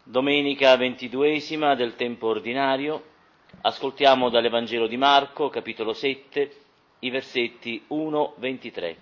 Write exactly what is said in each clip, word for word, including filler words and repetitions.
Domenica ventiduesima del tempo ordinario, ascoltiamo dall'Evangelo di Marco, capitolo sette, i versetti uno ventitré.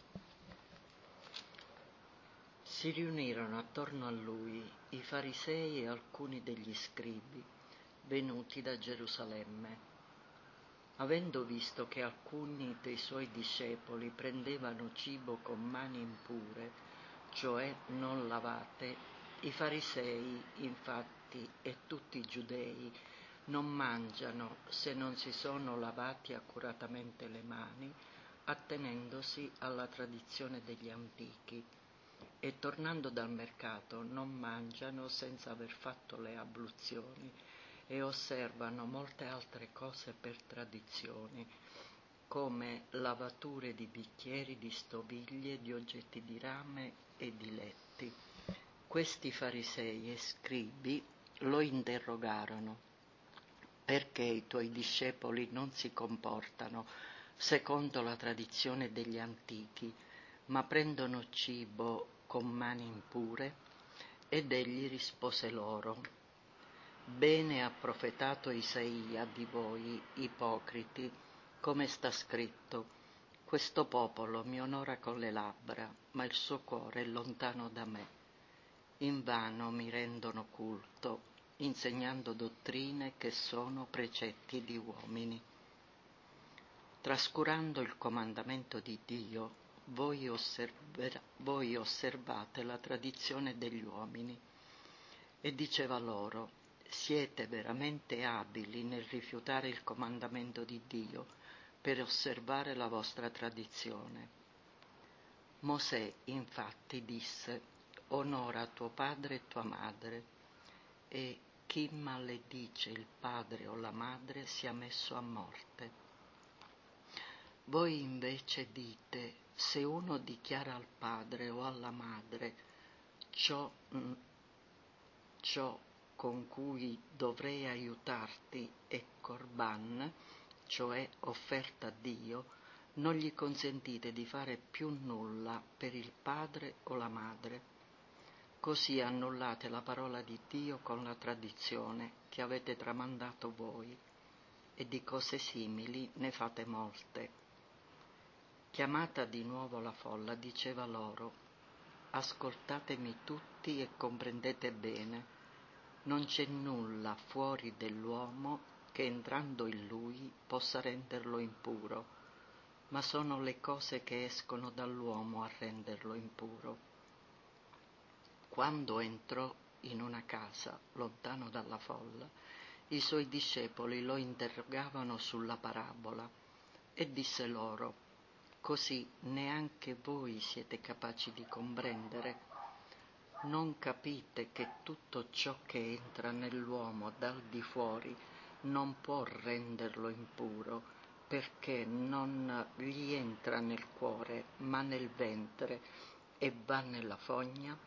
Si riunirono attorno a lui i farisei e alcuni degli scribi, venuti da Gerusalemme. Avendo visto che alcuni dei suoi discepoli prendevano cibo con mani impure, cioè non lavate, i farisei, infatti, e tutti i giudei non mangiano se non si sono lavati accuratamente le mani, attenendosi alla tradizione degli antichi, e tornando dal mercato non mangiano senza aver fatto le abluzioni, e osservano molte altre cose per tradizione, come lavature di bicchieri, di stoviglie, di oggetti di rame e di letti. Questi farisei e scribi lo interrogarono: perché i tuoi discepoli non si comportano secondo la tradizione degli antichi, ma prendono cibo con mani impure? Ed egli rispose loro: bene ha profetato Isaia di voi, ipocriti, come sta scritto: questo popolo mi onora con le labbra, ma il suo cuore è lontano da me. Invano mi rendono culto, insegnando dottrine che sono precetti di uomini. Trascurando il comandamento di Dio, voi, osserver- voi osservate la tradizione degli uomini. E diceva loro: siete veramente abili nel rifiutare il comandamento di Dio per osservare la vostra tradizione. Mosè infatti disse: onora tuo padre e tua madre, e chi maledice il padre o la madre sia messo a morte. Voi invece dite: se uno dichiara al padre o alla madre ciò, ciò con cui dovrei aiutarti è Corban, cioè offerta a Dio, non gli consentite di fare più nulla per il padre o la madre. Così annullate la parola di Dio con la tradizione che avete tramandato voi, e di cose simili ne fate molte. Chiamata di nuovo la folla, diceva loro: ascoltatemi tutti e comprendete bene. Non c'è nulla fuori dell'uomo che entrando in lui possa renderlo impuro, ma sono le cose che escono dall'uomo a renderlo impuro. Quando entrò in una casa, lontano dalla folla, i suoi discepoli lo interrogavano sulla parabola, e disse loro: così neanche voi siete capaci di comprendere? Non capite che tutto ciò che entra nell'uomo dal di fuori non può renderlo impuro, perché non gli entra nel cuore, ma nel ventre, e va nella fogna?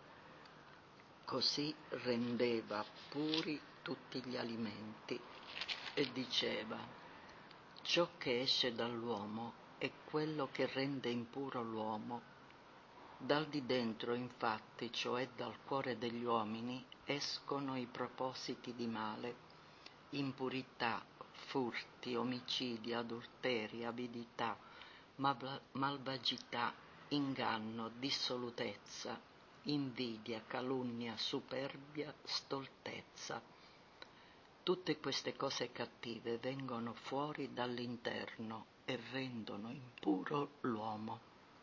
Così rendeva puri tutti gli alimenti, e diceva: ciò che esce dall'uomo è quello che rende impuro l'uomo. Dal di dentro, infatti, cioè dal cuore degli uomini, escono i propositi di male, impurità, furti, omicidi, adulteri, avidità, mal- malvagità, inganno, dissolutezza, invidia, calunnia, superbia, stoltezza. Tutte queste cose cattive vengono fuori dall'interno e rendono impuro l'uomo.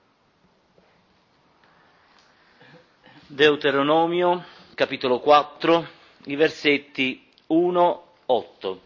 Deuteronomio, capitolo quattro, i versetti uno otto.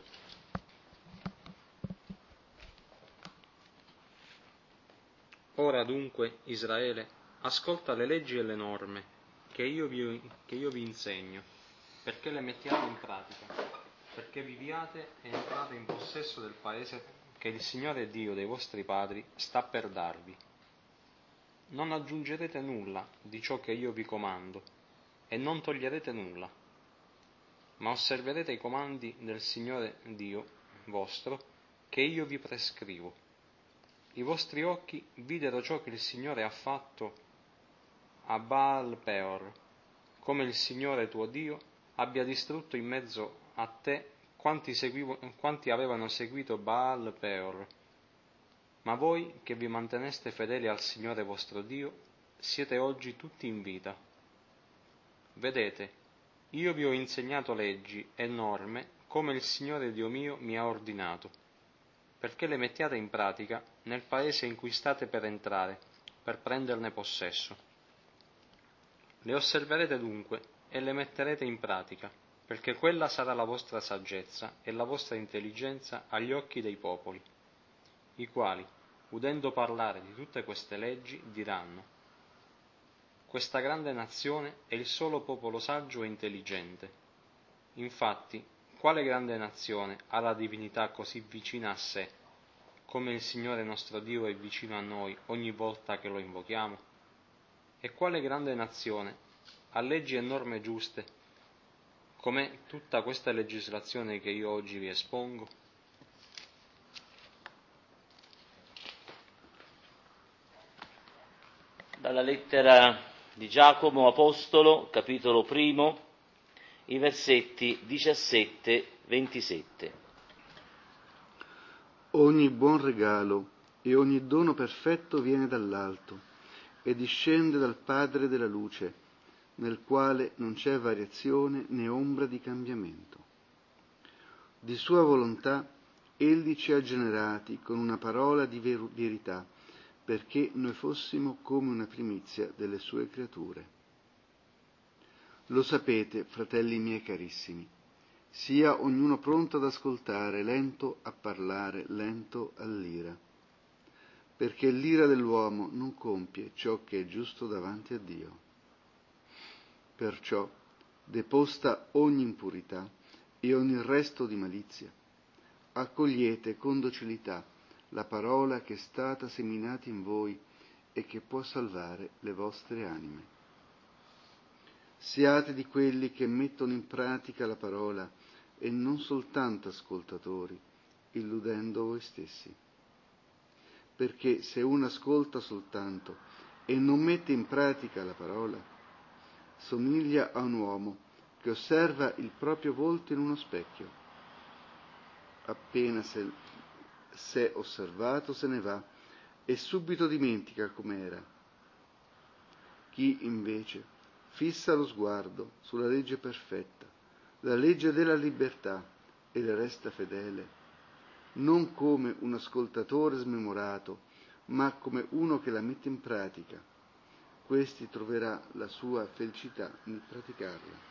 Ora dunque, Israele, ascolta le leggi e le norme che io vi, che io vi insegno, perché le mettiate in pratica, perché viviate e entrate in possesso del paese che il Signore Dio dei vostri padri sta per darvi. Non aggiungerete nulla di ciò che io vi comando, e non toglierete nulla, ma osserverete i comandi del Signore Dio vostro che io vi prescrivo. I vostri occhi videro ciò che il Signore ha fatto a Baal Peor, come il Signore tuo Dio abbia distrutto in mezzo a te quanti, seguivo, quanti avevano seguito Baal Peor. Ma voi, che vi manteneste fedeli al Signore vostro Dio, siete oggi tutti in vita. Vedete, io vi ho insegnato leggi e norme come il Signore Dio mio mi ha ordinato, perché le mettiate in pratica nel paese in cui state per entrare, per prenderne possesso. Le osserverete dunque e le metterete in pratica, perché quella sarà la vostra saggezza e la vostra intelligenza agli occhi dei popoli, i quali, udendo parlare di tutte queste leggi, diranno: questa grande nazione è il solo popolo saggio e intelligente. Infatti, quale grande nazione ha la divinità così vicina a sé, come il Signore nostro Dio è vicino a noi ogni volta che lo invochiamo? E quale grande nazione ha leggi e norme giuste, come tutta questa legislazione che io oggi vi espongo? Dalla lettera di Giacomo Apostolo, capitolo primo, i versetti diciassette ventisette. Ogni buon regalo e ogni dono perfetto viene dall'alto e discende dal Padre della luce, nel quale non c'è variazione né ombra di cambiamento. Di sua volontà egli ci ha generati con una parola di ver- verità, perché noi fossimo come una primizia delle sue creature. Lo sapete, fratelli miei carissimi, sia ognuno pronto ad ascoltare, lento a parlare, lento all'ira, perché l'ira dell'uomo non compie ciò che è giusto davanti a Dio. Perciò, deposta ogni impurità e ogni resto di malizia, accogliete con docilità la parola che è stata seminata in voi e che può salvare le vostre anime. Siate di quelli che mettono in pratica la parola e non soltanto ascoltatori, illudendo voi stessi. Perché se uno ascolta soltanto e non mette in pratica la parola, somiglia a un uomo che osserva il proprio volto in uno specchio. Appena se s'è osservato se ne va e subito dimentica com'era. Chi invece fissa lo sguardo sulla legge perfetta, la legge della libertà, e le resta fedele, non come un ascoltatore smemorato, ma come uno che la mette in pratica, questi troverà la sua felicità nel praticarla.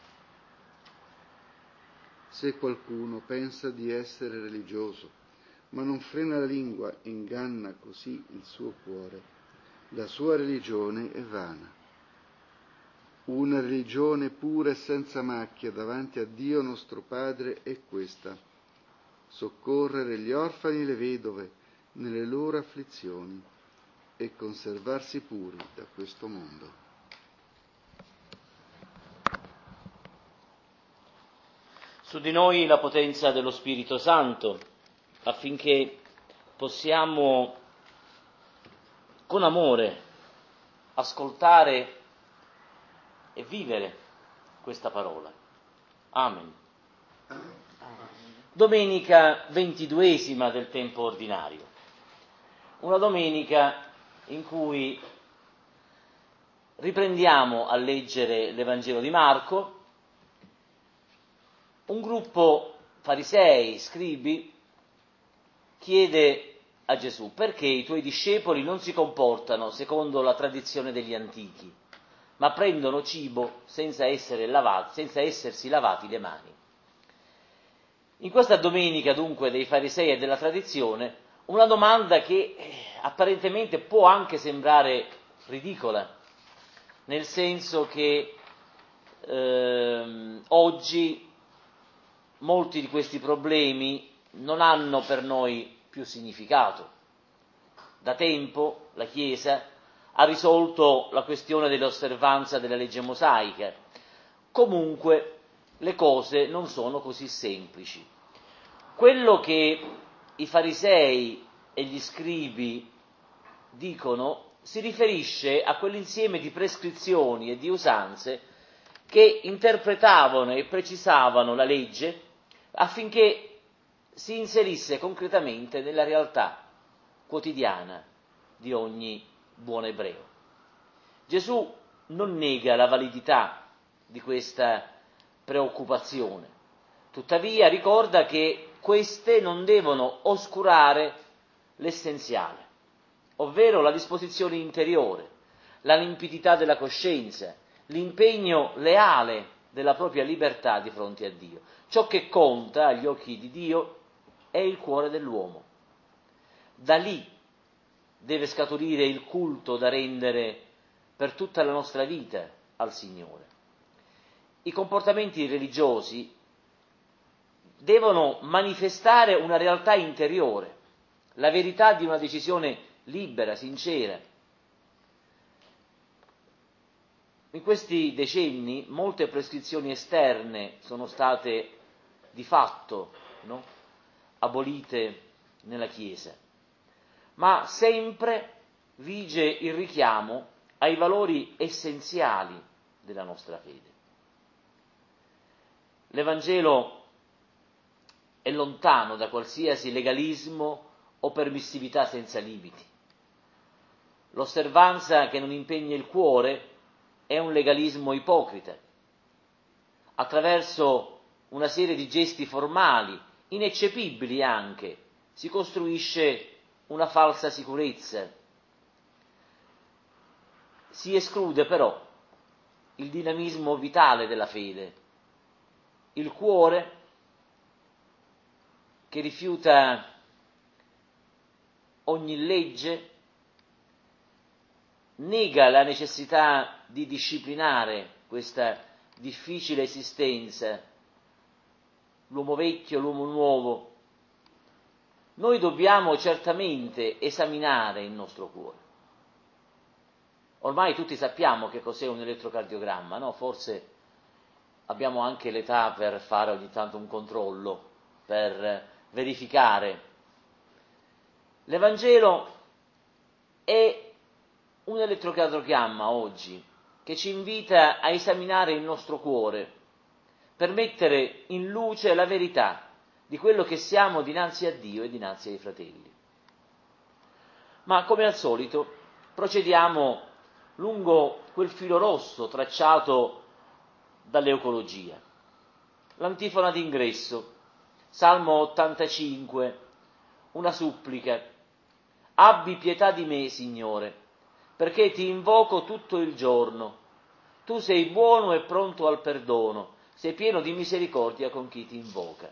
Se qualcuno pensa di essere religioso, ma non frena la lingua e inganna così il suo cuore, la sua religione è vana. Una religione pura e senza macchia davanti a Dio nostro Padre è questa: soccorrere gli orfani e le vedove nelle loro afflizioni e conservarsi puri da questo mondo. Su di noi la potenza dello Spirito Santo, affinché possiamo con amore ascoltare e vivere questa parola. Amen. Domenica ventiduesima del tempo ordinario, una domenica in cui riprendiamo a leggere l'Evangelo di Marco. Un gruppo farisei, scribi, chiede a Gesù: perché i tuoi discepoli non si comportano secondo la tradizione degli antichi, ma prendono cibo senza essere lavati, senza essersi lavati le mani? In questa domenica dunque dei farisei e della tradizione, una domanda che apparentemente può anche sembrare ridicola, nel senso che ehm, oggi molti di questi problemi non hanno per noi più significato. Da tempo la Chiesa ha risolto la questione dell'osservanza della legge mosaica. Comunque le cose non sono così semplici. Quello che i farisei e gli scribi dicono si riferisce a quell'insieme di prescrizioni e di usanze che interpretavano e precisavano la legge affinché si inserisse concretamente nella realtà quotidiana di ogni buon ebreo. Gesù non nega la validità di questa preoccupazione, tuttavia ricorda che queste non devono oscurare l'essenziale, ovvero la disposizione interiore, la limpidità della coscienza, l'impegno leale della propria libertà di fronte a Dio. Ciò che conta agli occhi di Dio è il cuore dell'uomo. Da lì deve scaturire il culto da rendere per tutta la nostra vita al Signore. I comportamenti religiosi devono manifestare una realtà interiore, la verità di una decisione libera, sincera. In questi decenni molte prescrizioni esterne sono state di fatto, no, abolite nella Chiesa, ma sempre vige il richiamo ai valori essenziali della nostra fede. L'Evangelo è lontano da qualsiasi legalismo o permissività senza limiti. L'osservanza che non impegna il cuore è un legalismo ipocrita. Attraverso una serie di gesti formali, ineccepibili anche, si costruisce una falsa sicurezza. Si esclude però il dinamismo vitale della fede, il cuore che rifiuta ogni legge, nega la necessità di disciplinare questa difficile esistenza, l'uomo vecchio, l'uomo nuovo. Noi dobbiamo certamente esaminare il nostro cuore. Ormai tutti sappiamo che cos'è un elettrocardiogramma, no? Forse abbiamo anche l'età per fare ogni tanto un controllo, per verificare. L'Evangelo è un elettrocardiogramma oggi che ci invita a esaminare il nostro cuore per mettere in luce la verità di quello che siamo dinanzi a Dio e dinanzi ai fratelli. Ma come al solito procediamo lungo quel filo rosso tracciato dall'ecologia. L'antifona d'ingresso, Salmo ottantacinque, una supplica: abbi pietà di me, Signore, perché ti invoco tutto il giorno. Tu sei buono e pronto al perdono, sei pieno di misericordia con chi ti invoca.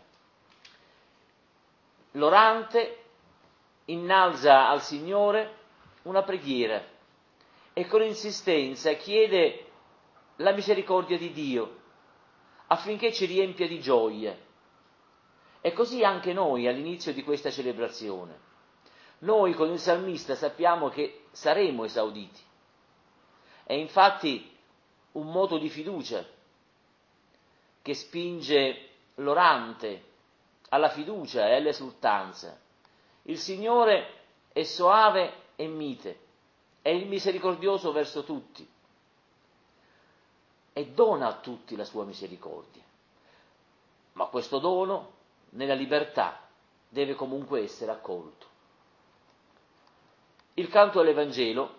L'orante innalza al Signore una preghiera e con insistenza chiede la misericordia di Dio affinché ci riempia di gioia. E così anche noi all'inizio di questa celebrazione. Noi con il salmista sappiamo che saremo esauditi. È infatti un moto di fiducia che spinge l'orante alla fiducia e all'esultanza. Il Signore è soave e mite, è il misericordioso verso tutti e dona a tutti la sua misericordia. Ma questo dono, nella libertà, deve comunque essere accolto. Il canto all'Evangelo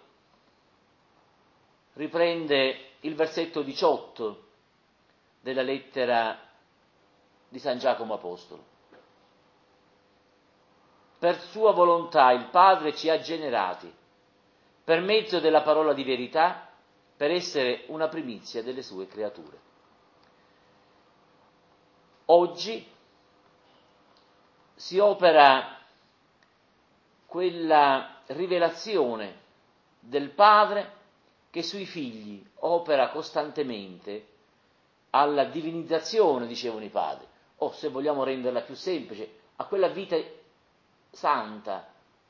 riprende il versetto diciotto della lettera di San Giacomo Apostolo. Per sua volontà il Padre ci ha generati, per mezzo della parola di verità, per essere una primizia delle sue creature. Oggi si opera quella rivelazione del Padre che sui figli opera costantemente alla divinizzazione, dicevano i padri, o se vogliamo renderla più semplice, a quella vita santa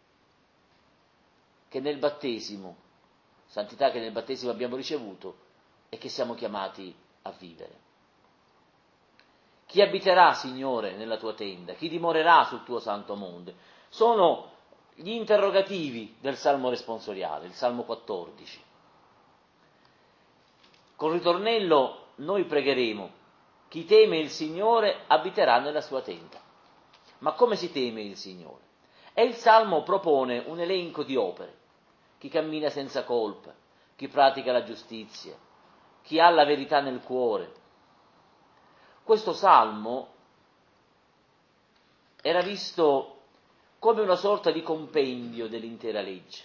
che nel battesimo, santità che nel battesimo abbiamo ricevuto e che siamo chiamati a vivere. Chi abiterà, Signore, nella tua tenda? Chi dimorerà sul tuo santo monte? Sono gli interrogativi del Salmo responsoriale, il Salmo quattordici. Col ritornello noi pregheremo: chi teme il Signore abiterà nella sua tenda. Ma come si teme il Signore? E il Salmo propone un elenco di opere: chi cammina senza colpa, chi pratica la giustizia, chi ha la verità nel cuore. Questo Salmo era visto come una sorta di compendio dell'intera legge.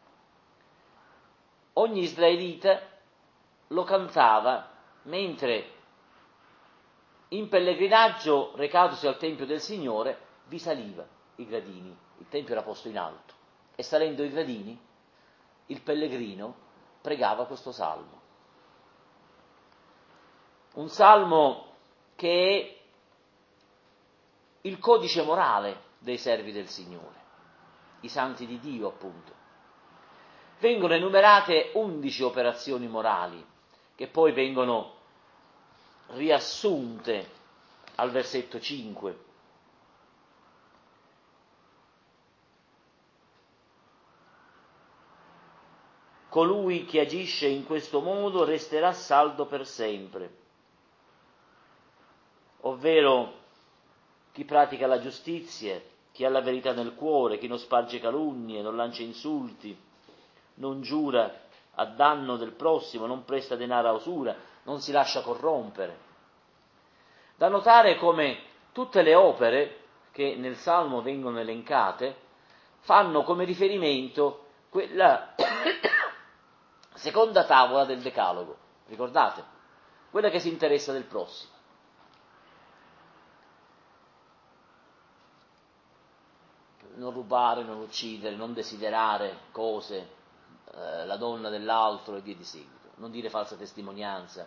Ogni israelita lo cantava mentre in pellegrinaggio, recatosi al Tempio del Signore, vi saliva i gradini. Il Tempio era posto in alto e salendo i gradini il pellegrino pregava questo salmo. Un salmo che è il codice morale dei servi del Signore, i santi di Dio appunto. Vengono enumerate undici operazioni morali che poi vengono riassunte al versetto cinque. Colui che agisce in questo modo resterà saldo per sempre, ovvero chi pratica la giustizia, chi ha la verità nel cuore, chi non sparge calunnie, non lancia insulti, non giura a danno del prossimo, non presta denaro a usura, non si lascia corrompere. Da notare come tutte le opere che nel Salmo vengono elencate fanno come riferimento quella seconda tavola del Decalogo, ricordate? Quella che si interessa del prossimo. Non rubare, non uccidere, non desiderare cose, eh, la donna dell'altro e via di seguito, non dire falsa testimonianza.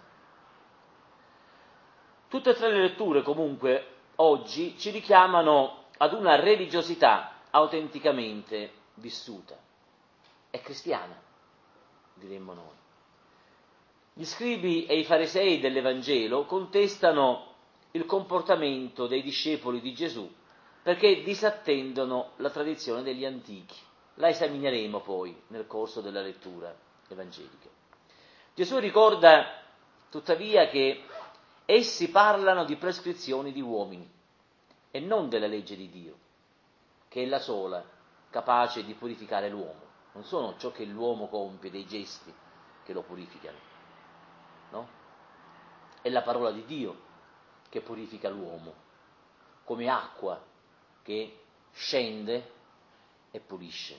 Tutte e tre le letture comunque oggi ci richiamano ad una religiosità autenticamente vissuta. È cristiana, diremmo noi. Gli scribi e i farisei dell'Evangelo contestano il comportamento dei discepoli di Gesù perché disattendono la tradizione degli antichi. La esamineremo poi nel corso della lettura evangelica. Gesù ricorda tuttavia che essi parlano di prescrizioni di uomini e non della legge di Dio, che è la sola capace di purificare l'uomo. Non sono ciò che l'uomo compie, dei gesti, che lo purificano, no? È la parola di Dio che purifica l'uomo, come acqua che scende e pulisce.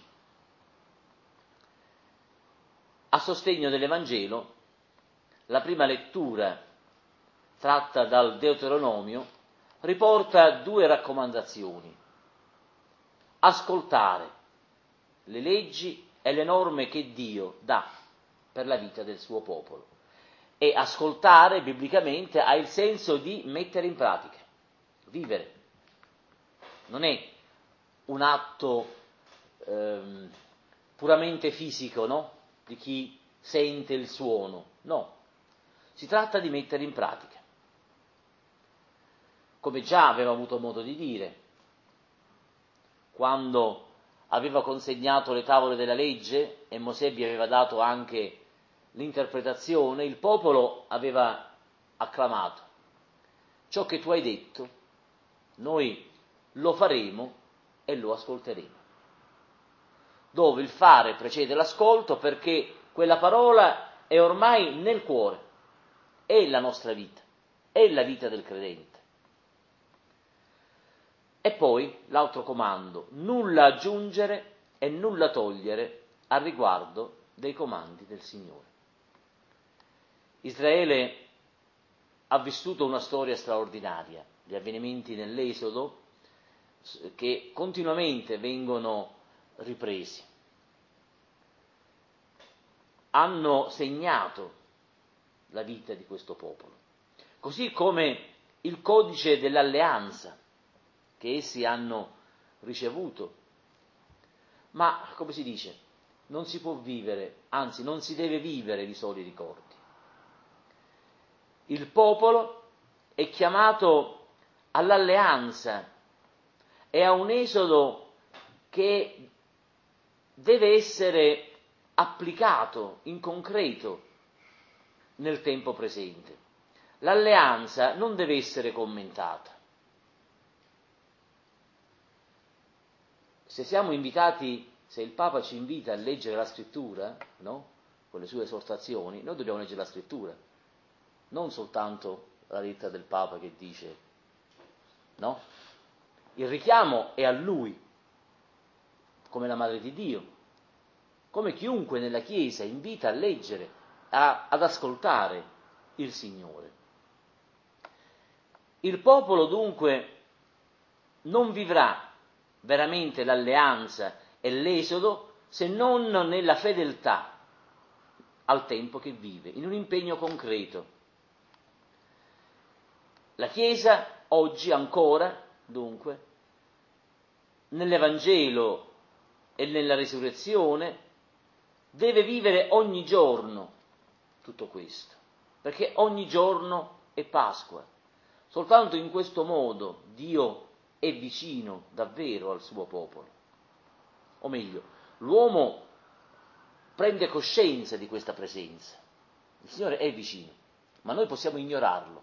A sostegno dell'Evangelo, la prima lettura tratta dal Deuteronomio riporta due raccomandazioni: ascoltare le leggi e le norme che Dio dà per la vita del suo popolo. E ascoltare biblicamente ha il senso di mettere in pratica, vivere. Non è un atto ehm, puramente fisico, no? Di chi sente il suono, no. Si tratta di mettere in pratica. Come già aveva avuto modo di dire, quando aveva consegnato le tavole della legge e Mosè vi aveva dato anche l'interpretazione, il popolo aveva acclamato: ciò che tu hai detto, noi lo faremo e lo ascolteremo. Dove il fare precede l'ascolto, perché quella parola è ormai nel cuore, è la nostra vita, è la vita del credente. E poi l'altro comando: nulla aggiungere e nulla togliere al riguardo dei comandi del Signore. Israele ha vissuto una storia straordinaria, gli avvenimenti nell'Esodo che continuamente vengono ripresi, hanno segnato la vita di questo popolo, così come il codice dell'alleanza che essi hanno ricevuto. Ma, come si dice, non si può vivere, anzi non si deve vivere di soli ricordi. Il popolo è chiamato all'alleanza e a un esodo che deve essere applicato in concreto nel tempo presente. l'alleanza non deve essere commentata. Se siamo invitati, se il Papa ci invita a leggere la scrittura, no? Con le sue esortazioni, noi dobbiamo leggere la scrittura, non soltanto la lettera del Papa che dice, no? Il richiamo è a Lui, come la Madre di Dio, come chiunque nella Chiesa invita a leggere, a, ad ascoltare il Signore. Il popolo dunque non vivrà veramente l'alleanza e l'esodo se non nella fedeltà al tempo che vive, in un impegno concreto. La Chiesa oggi ancora, dunque, nell'Evangelo e nella risurrezione, deve vivere ogni giorno tutto questo, perché ogni giorno è Pasqua. Soltanto in questo modo Dio è vicino davvero al suo popolo. O meglio, l'uomo prende coscienza di questa presenza. Il Signore è vicino, ma noi possiamo ignorarlo.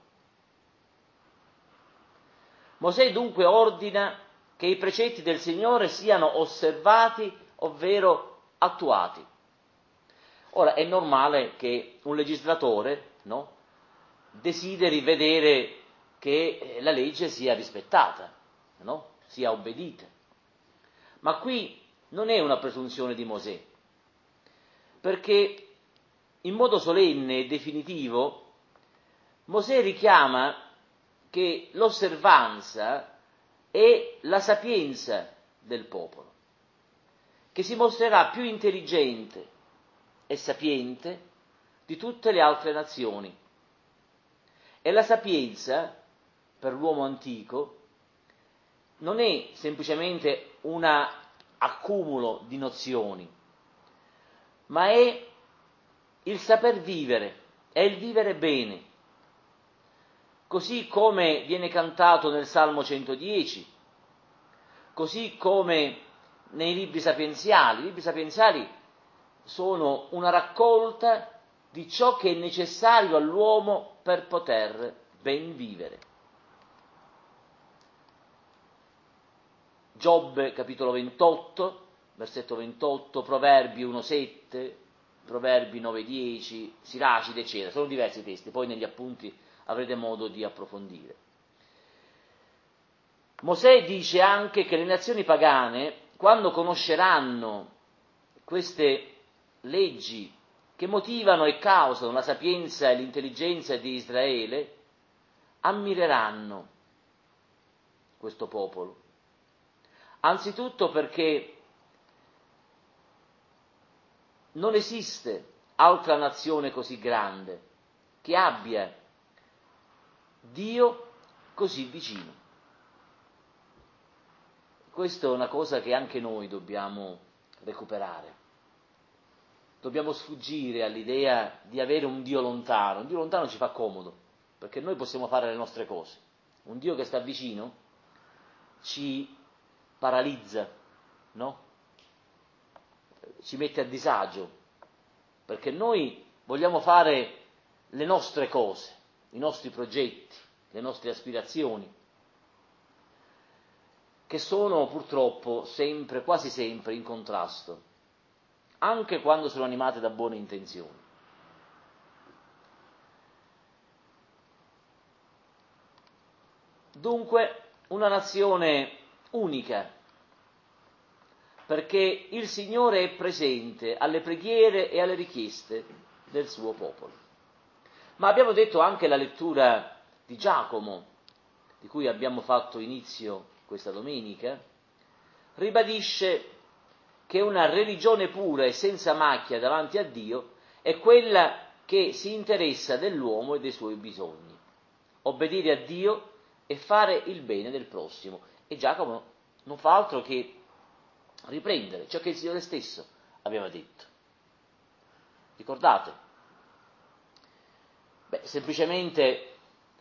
Mosè dunque ordina che i precetti del Signore siano osservati, ovvero attuati. Ora, è normale che un legislatore, no, desideri vedere che la legge sia rispettata, no, sia obbedita. Ma qui non è una presunzione di Mosè, perché in modo solenne e definitivo Mosè richiama che l'osservanza è la sapienza del popolo, che si mostrerà più intelligente e sapiente di tutte le altre nazioni. E la sapienza, per l'uomo antico, non è semplicemente un accumulo di nozioni, ma è il saper vivere, è il vivere bene. Così come viene cantato nel Salmo centodieci, così come nei libri sapienziali. I libri sapienziali sono una raccolta di ciò che è necessario all'uomo per poter ben vivere. Giobbe, capitolo ventotto, versetto ventotto, Proverbi uno sette, Proverbi nove dieci, Siracide, eccetera. Sono diversi testi, poi negli appunti avrete modo di approfondire. Mosè dice anche che le nazioni pagane, quando conosceranno queste leggi che motivano e causano la sapienza e l'intelligenza di Israele, ammireranno questo popolo. Anzitutto perché non esiste altra nazione così grande che abbia Dio così vicino. Questa è una cosa che anche noi dobbiamo recuperare. Dobbiamo sfuggire all'idea di avere un Dio lontano. Un Dio lontano ci fa comodo, perché noi possiamo fare le nostre cose. Un Dio che sta vicino ci paralizza, no? Ci mette a disagio, perché noi vogliamo fare le nostre cose, i nostri progetti, le nostre aspirazioni, che sono purtroppo sempre, quasi sempre in contrasto, anche quando sono animate da buone intenzioni. Dunque, una nazione unica, perché il Signore è presente alle preghiere e alle richieste del suo popolo. Ma abbiamo detto anche la lettura di Giacomo, di cui abbiamo fatto inizio questa domenica, ribadisce che una religione pura e senza macchia davanti a Dio è quella che si interessa dell'uomo e dei suoi bisogni, obbedire a Dio e fare il bene del prossimo. E Giacomo non fa altro che riprendere ciò che il Signore stesso aveva detto. Ricordate? Beh, semplicemente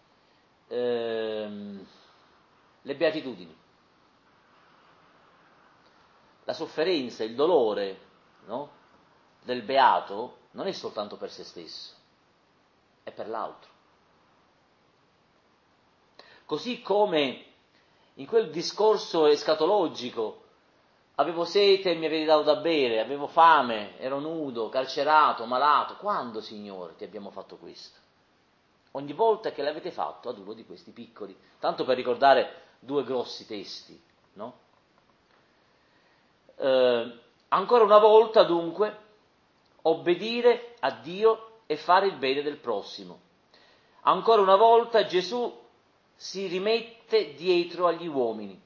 ehm, le beatitudini, la sofferenza, il dolore, no, del beato non è soltanto per se stesso, è per l'altro. Così come in quel discorso escatologico, avevo sete e mi avevi dato da bere, avevo fame, ero nudo, carcerato, malato. Quando, Signore, ti abbiamo fatto questo? Ogni volta che l'avete fatto ad uno di questi piccoli. Tanto per ricordare due grossi testi, no? Eh, ancora una volta, dunque, obbedire a Dio e fare il bene del prossimo. Ancora una volta Gesù si rimette dietro agli uomini.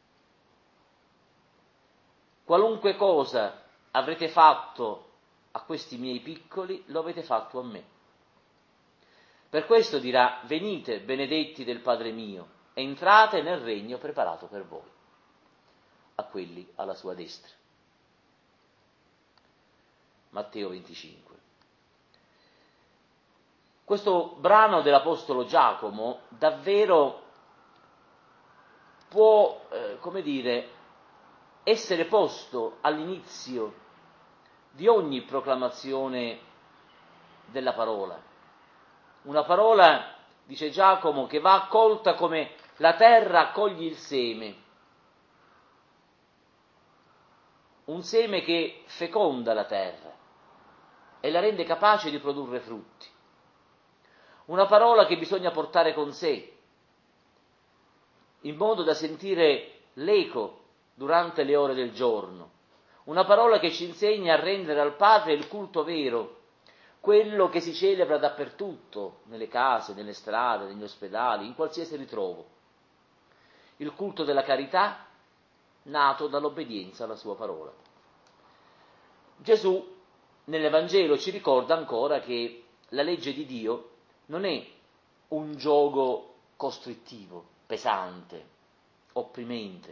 Qualunque cosa avrete fatto a questi miei piccoli, lo avete fatto a me. Per questo dirà: venite, benedetti del Padre mio, entrate nel regno preparato per voi, a quelli alla sua destra. Matteo venticinque. Questo brano dell'Apostolo Giacomo davvero può, eh, come dire, essere posto all'inizio di ogni proclamazione della parola. Una parola, dice Giacomo, che va accolta come la terra accoglie il seme. Un seme che feconda la terra e la rende capace di produrre frutti. Una parola che bisogna portare con sé, in modo da sentire l'eco durante le ore del giorno. Una parola che ci insegna a rendere al Padre il culto vero, quello che si celebra dappertutto, nelle case, nelle strade, negli ospedali, in qualsiasi ritrovo. Il culto della carità nato dall'obbedienza alla sua parola. Gesù nell'Evangelo ci ricorda ancora che la legge di Dio non è un giogo costrittivo, pesante, opprimente.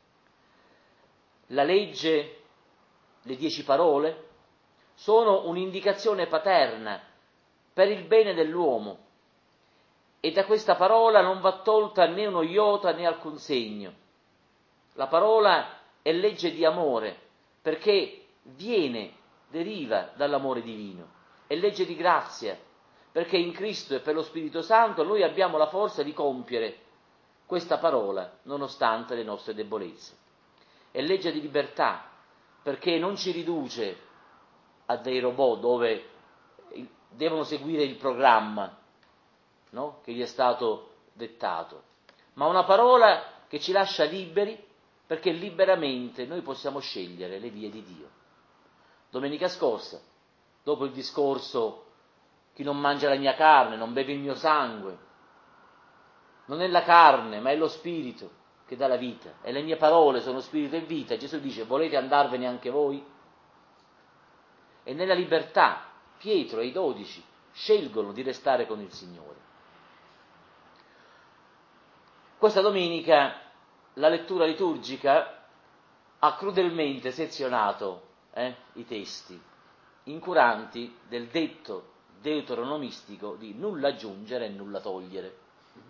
La legge, le dieci parole, sono un'indicazione paterna per il bene dell'uomo e da questa parola non va tolta né uno iota né alcun segno. La parola è legge di amore perché viene, deriva dall'amore divino, è legge di grazia perché in Cristo e per lo Spirito Santo noi abbiamo la forza di compiere questa parola nonostante le nostre debolezze. È legge di libertà perché non ci riduce a dei robot dove devono seguire il programma, no? Che gli è stato dettato, ma una parola che ci lascia liberi perché liberamente noi possiamo scegliere le vie di Dio. Domenica scorsa, dopo il discorso chi non mangia la mia carne, non beve il mio sangue, non è la carne ma è lo spirito che dà la vita e le mie parole sono spirito e vita, Gesù dice: volete andarvene anche voi? E nella libertà Pietro e i dodici scelgono di restare con il Signore. Questa domenica la lettura liturgica ha crudelmente sezionato eh, i testi, incuranti del detto deuteronomistico di nulla aggiungere e nulla togliere.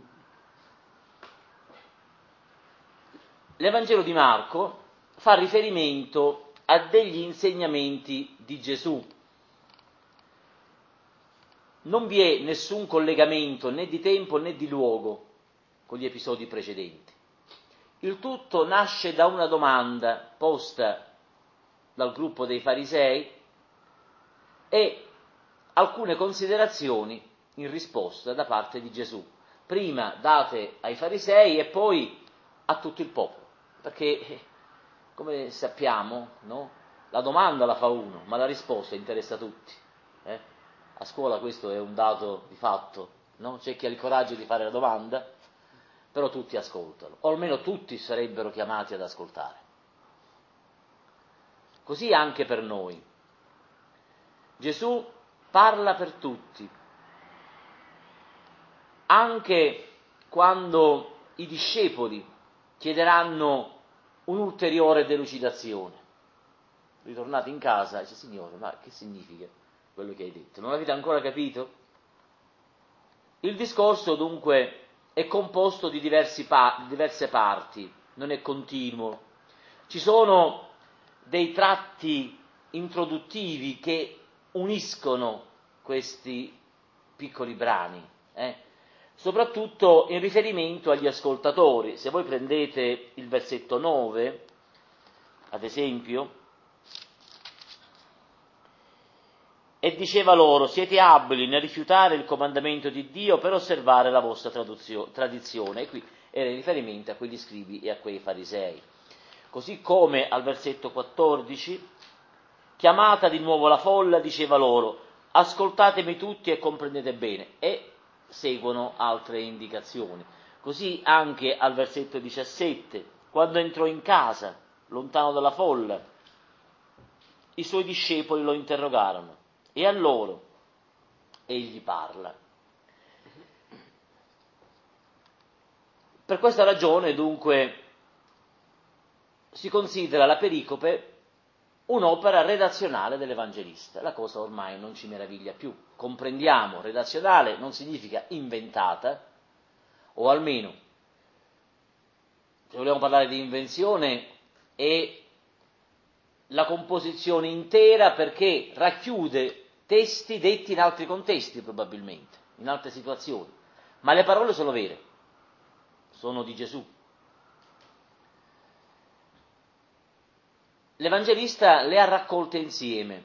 L'Evangelo di Marco fa riferimento a degli insegnamenti di Gesù. Non vi è nessun collegamento né di tempo né di luogo con gli episodi precedenti. Il tutto nasce da una domanda posta dal gruppo dei farisei e alcune considerazioni in risposta da parte di Gesù, prima date ai farisei e poi a tutto il popolo, perché come sappiamo, no? La domanda la fa uno, ma la risposta interessa a tutti. Eh? A scuola questo è un dato di fatto, no? C'è chi ha il coraggio di fare la domanda, però tutti ascoltano, o almeno tutti sarebbero chiamati ad ascoltare. Così anche per noi. Gesù parla per tutti, anche quando i discepoli chiederanno un'ulteriore delucidazione. Ritornati in casa, dice: Signore, ma che significa quello che hai detto? Non avete ancora capito? Il discorso dunque è composto di diversi pa- diverse parti, non è continuo. Ci sono dei tratti introduttivi che uniscono questi piccoli brani. Eh? soprattutto in riferimento agli ascoltatori. Se voi prendete il versetto nove, ad esempio, e diceva loro: siete abili nel rifiutare il comandamento di Dio per osservare la vostra traduzio- tradizione. E qui era in riferimento a quegli scribi e a quei farisei. Così come al versetto quattordici, chiamata di nuovo la folla, diceva loro: ascoltatemi tutti e comprendete bene. E seguono altre indicazioni. Così anche al versetto diciassette, quando entrò in casa, lontano dalla folla, i suoi discepoli lo interrogarono. E a loro egli parla. Per questa ragione, dunque, si considera la pericope un'opera redazionale dell'Evangelista. La cosa ormai non ci meraviglia più. Comprendiamo, redazionale non significa inventata, o almeno, se vogliamo parlare di invenzione, è la composizione intera perché racchiude testi detti in altri contesti, probabilmente, in altre situazioni. Ma le parole sono vere, sono di Gesù. L'Evangelista le ha raccolte insieme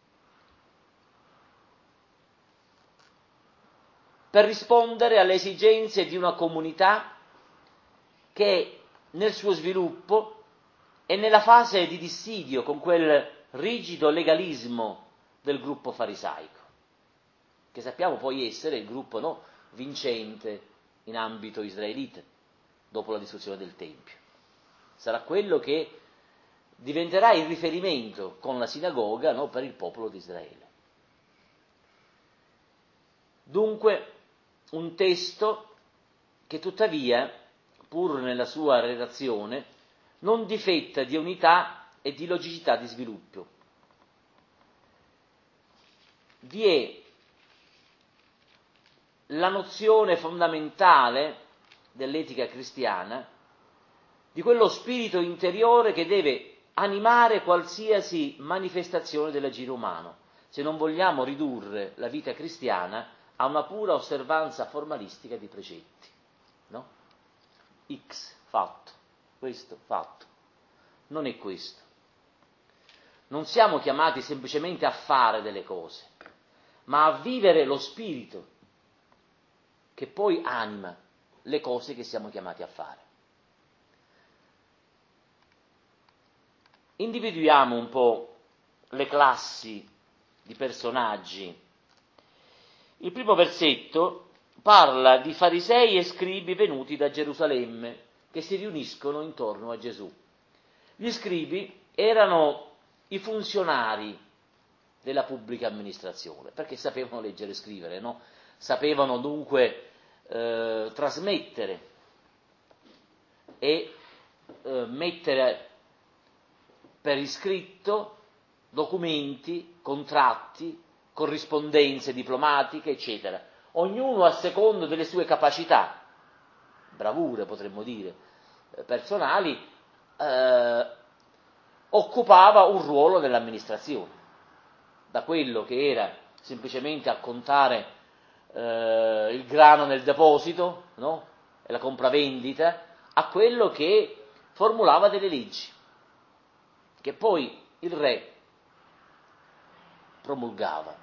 per rispondere alle esigenze di una comunità che nel suo sviluppo è nella fase di dissidio con quel rigido legalismo del gruppo farisaico, che sappiamo poi essere il gruppo no, vincente in ambito israelita dopo la distruzione del Tempio. Sarà quello che diventerà il riferimento con la sinagoga no, per il popolo di Israele. Dunque, un testo che tuttavia, pur nella sua redazione, non difetta di unità e di logicità di sviluppo. Vi è la nozione fondamentale dell'etica cristiana di quello spirito interiore che deve animare qualsiasi manifestazione dell'agire umano, se non vogliamo ridurre la vita cristiana a una pura osservanza formalistica di precetti. No? X fatto, questo fatto. Non è questo. Non siamo chiamati semplicemente a fare delle cose, ma a vivere lo spirito che poi anima le cose che siamo chiamati a fare. Individuiamo un po' le classi di personaggi. Il primo versetto parla di farisei e scribi venuti da Gerusalemme che si riuniscono intorno a Gesù. Gli scribi erano i funzionari della pubblica amministrazione, perché sapevano leggere e scrivere, no? Sapevano dunque eh, trasmettere e eh, mettere per iscritto documenti, contratti, corrispondenze diplomatiche, eccetera. Ognuno a secondo delle sue capacità, bravure potremmo dire, personali, eh, occupava un ruolo nell'amministrazione, da quello che era semplicemente a contare eh, il grano nel deposito, no? E la compravendita, a quello che formulava delle leggi, che poi il re promulgava.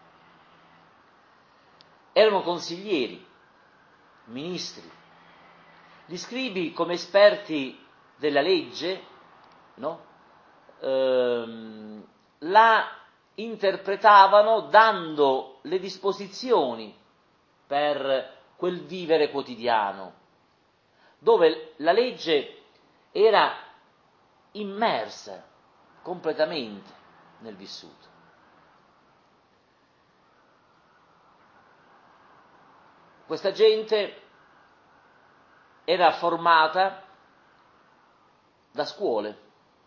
Erano consiglieri, ministri. Gli scribi, come esperti della legge, no? ehm, la interpretavano dando le disposizioni per quel vivere quotidiano, dove la legge era immersa completamente nel vissuto. Questa gente era formata da scuole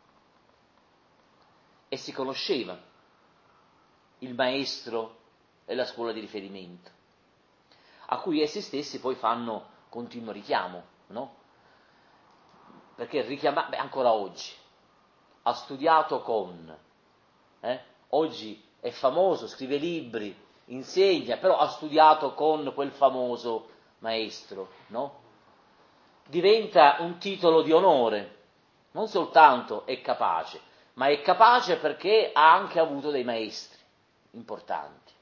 e si conosceva il maestro e la scuola di riferimento, a cui essi stessi poi fanno continuo richiamo, no? Perché richiama, beh, ancora oggi, ha studiato con, eh? Oggi è famoso, scrive libri, insegna, però ha studiato con quel famoso maestro, no? Diventa un titolo di onore, non soltanto è capace, ma è capace perché ha anche avuto dei maestri importanti.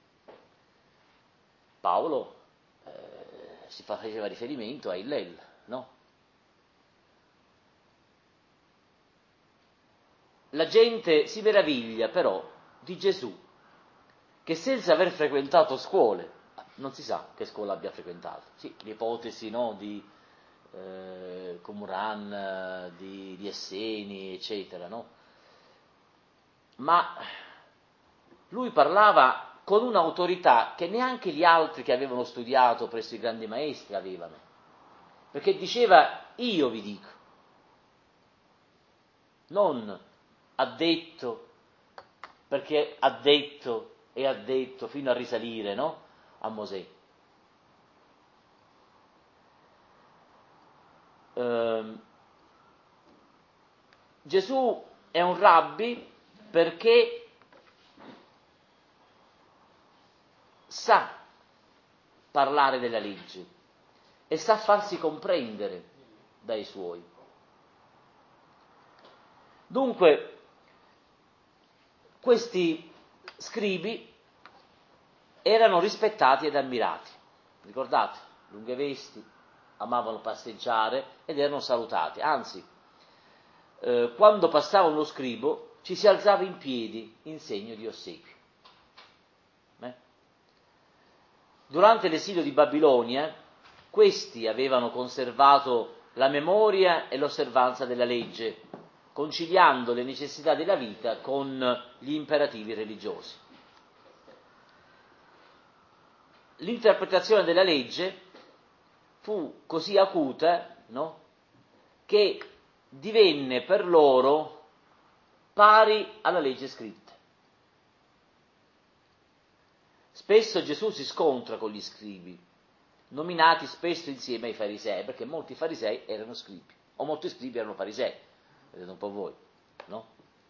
Paolo eh, si faceva riferimento a Hillel, no? La gente si meraviglia però di Gesù, che senza aver frequentato scuole, non si sa che scuola abbia frequentato, sì, l'ipotesi, no, di eh, Qumran, di, di Esseni, eccetera, no? Ma lui parlava con un'autorità che neanche gli altri che avevano studiato presso i grandi maestri avevano, perché diceva io vi dico, non ha detto, perché ha detto e ha detto fino a risalire, no? A Mosè. Ehm, Gesù è un rabbi perché sa parlare della legge e sa farsi comprendere dai suoi. Dunque, questi scribi erano rispettati ed ammirati. Ricordate, lunghe vesti, amavano passeggiare ed erano salutati. Anzi, eh, quando passava uno scribo ci si alzava in piedi in segno di ossequio. Eh? Durante l'esilio di Babilonia, questi avevano conservato la memoria e l'osservanza della legge, conciliando le necessità della vita con gli imperativi religiosi. L'interpretazione della legge fu così acuta, no, che divenne per loro pari alla legge scritta. Spesso Gesù si scontra con gli scribi, nominati spesso insieme ai farisei, perché molti farisei erano scribi, o molti scribi erano farisei, vedete un po' voi, no?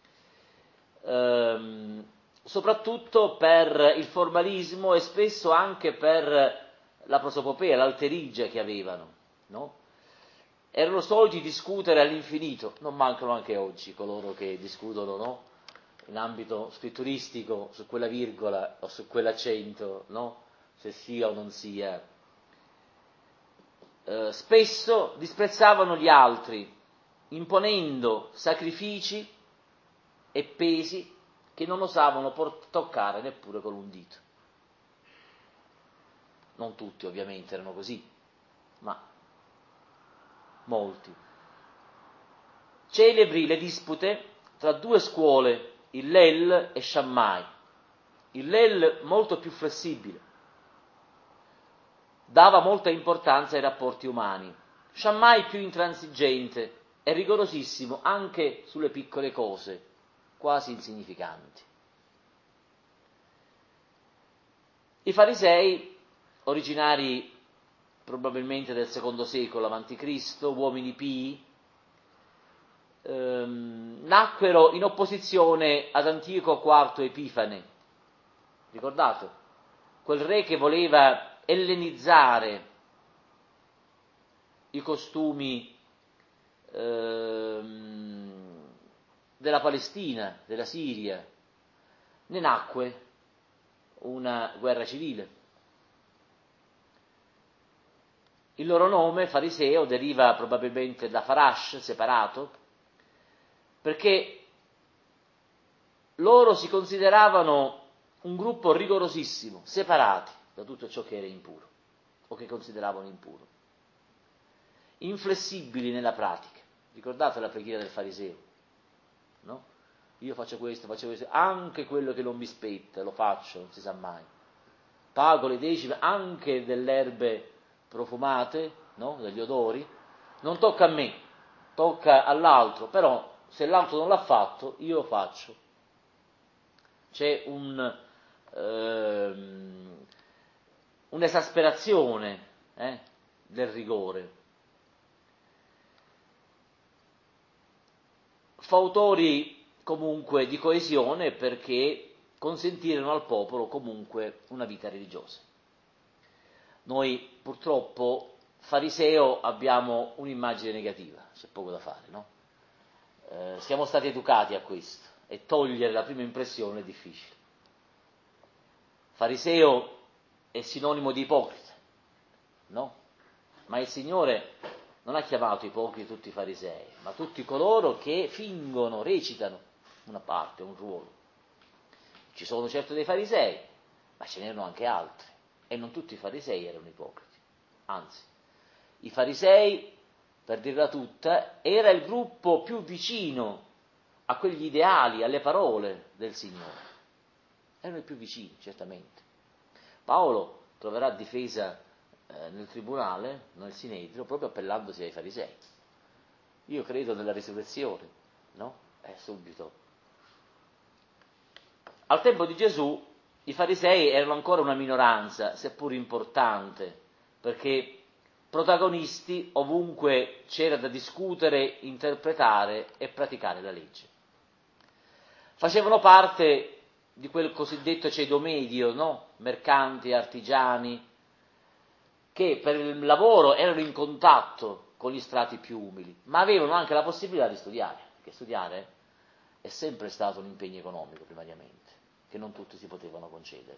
Ehm, soprattutto per il formalismo e spesso anche per la prosopopea, l'alterigia che avevano, no? Erano soliti discutere all'infinito, non mancano anche oggi coloro che discutono, no? In ambito scritturistico su quella virgola o su quell'accento, no? Se sia o non sia. Eh, spesso disprezzavano gli altri, imponendo sacrifici e pesi che non osavano por- toccare neppure con un dito. Non tutti ovviamente erano così, ma molti. Celebri le dispute tra due scuole, Hillel e Shammai. Hillel molto più flessibile, dava molta importanza ai rapporti umani. Shammai più intransigente e rigorosissimo anche sulle piccole cose, quasi insignificanti. I farisei, originari probabilmente del secondo secolo avanti Cristo, uomini pii, ehm, nacquero in opposizione ad Antioco quarto Epifane. Ricordate? Quel re che voleva ellenizzare i costumi ehm, della Palestina, della Siria. Ne nacque una guerra civile. Il loro nome, fariseo, deriva probabilmente da farash, separato, perché loro si consideravano un gruppo rigorosissimo, separati da tutto ciò che era impuro, o che consideravano impuro, inflessibili nella pratica. Ricordate la preghiera del fariseo? No? Io faccio questo, faccio questo, anche quello che non mi spetta, lo faccio, non si sa mai. Pago le decime anche delle erbe profumate, no? Degli odori, non tocca a me, tocca all'altro, però se l'altro non l'ha fatto, io lo faccio. C'è un, ehm, un'esasperazione eh, del rigore. Fautori comunque di coesione perché consentirono al popolo comunque una vita religiosa. Noi purtroppo fariseo abbiamo un'immagine negativa, c'è poco da fare, no? Eh, siamo stati educati a questo e togliere la prima impressione è difficile. Fariseo è sinonimo di ipocrita, no? Ma il Signore non ha chiamato ipocriti tutti i farisei, ma tutti coloro che fingono, recitano una parte, un ruolo. Ci sono certo dei farisei, ma ce n'erano anche altri, e non tutti i farisei erano ipocriti. Anzi, i farisei, per dirla tutta, era il gruppo più vicino a quegli ideali, alle parole del Signore. Erano i più vicini, certamente. Paolo troverà difesa eh, nel tribunale, nel Sinedrio, proprio appellandosi ai farisei. Io credo nella risurrezione, no? Eh, subito. Al tempo di Gesù i farisei erano ancora una minoranza, seppur importante, perché protagonisti ovunque c'era da discutere, interpretare e praticare la legge. Facevano parte di quel cosiddetto ceto medio, no? Mercanti, artigiani, che per il lavoro erano in contatto con gli strati più umili, ma avevano anche la possibilità di studiare, perché studiare è sempre stato un impegno economico primariamente, che non tutti si potevano concedere.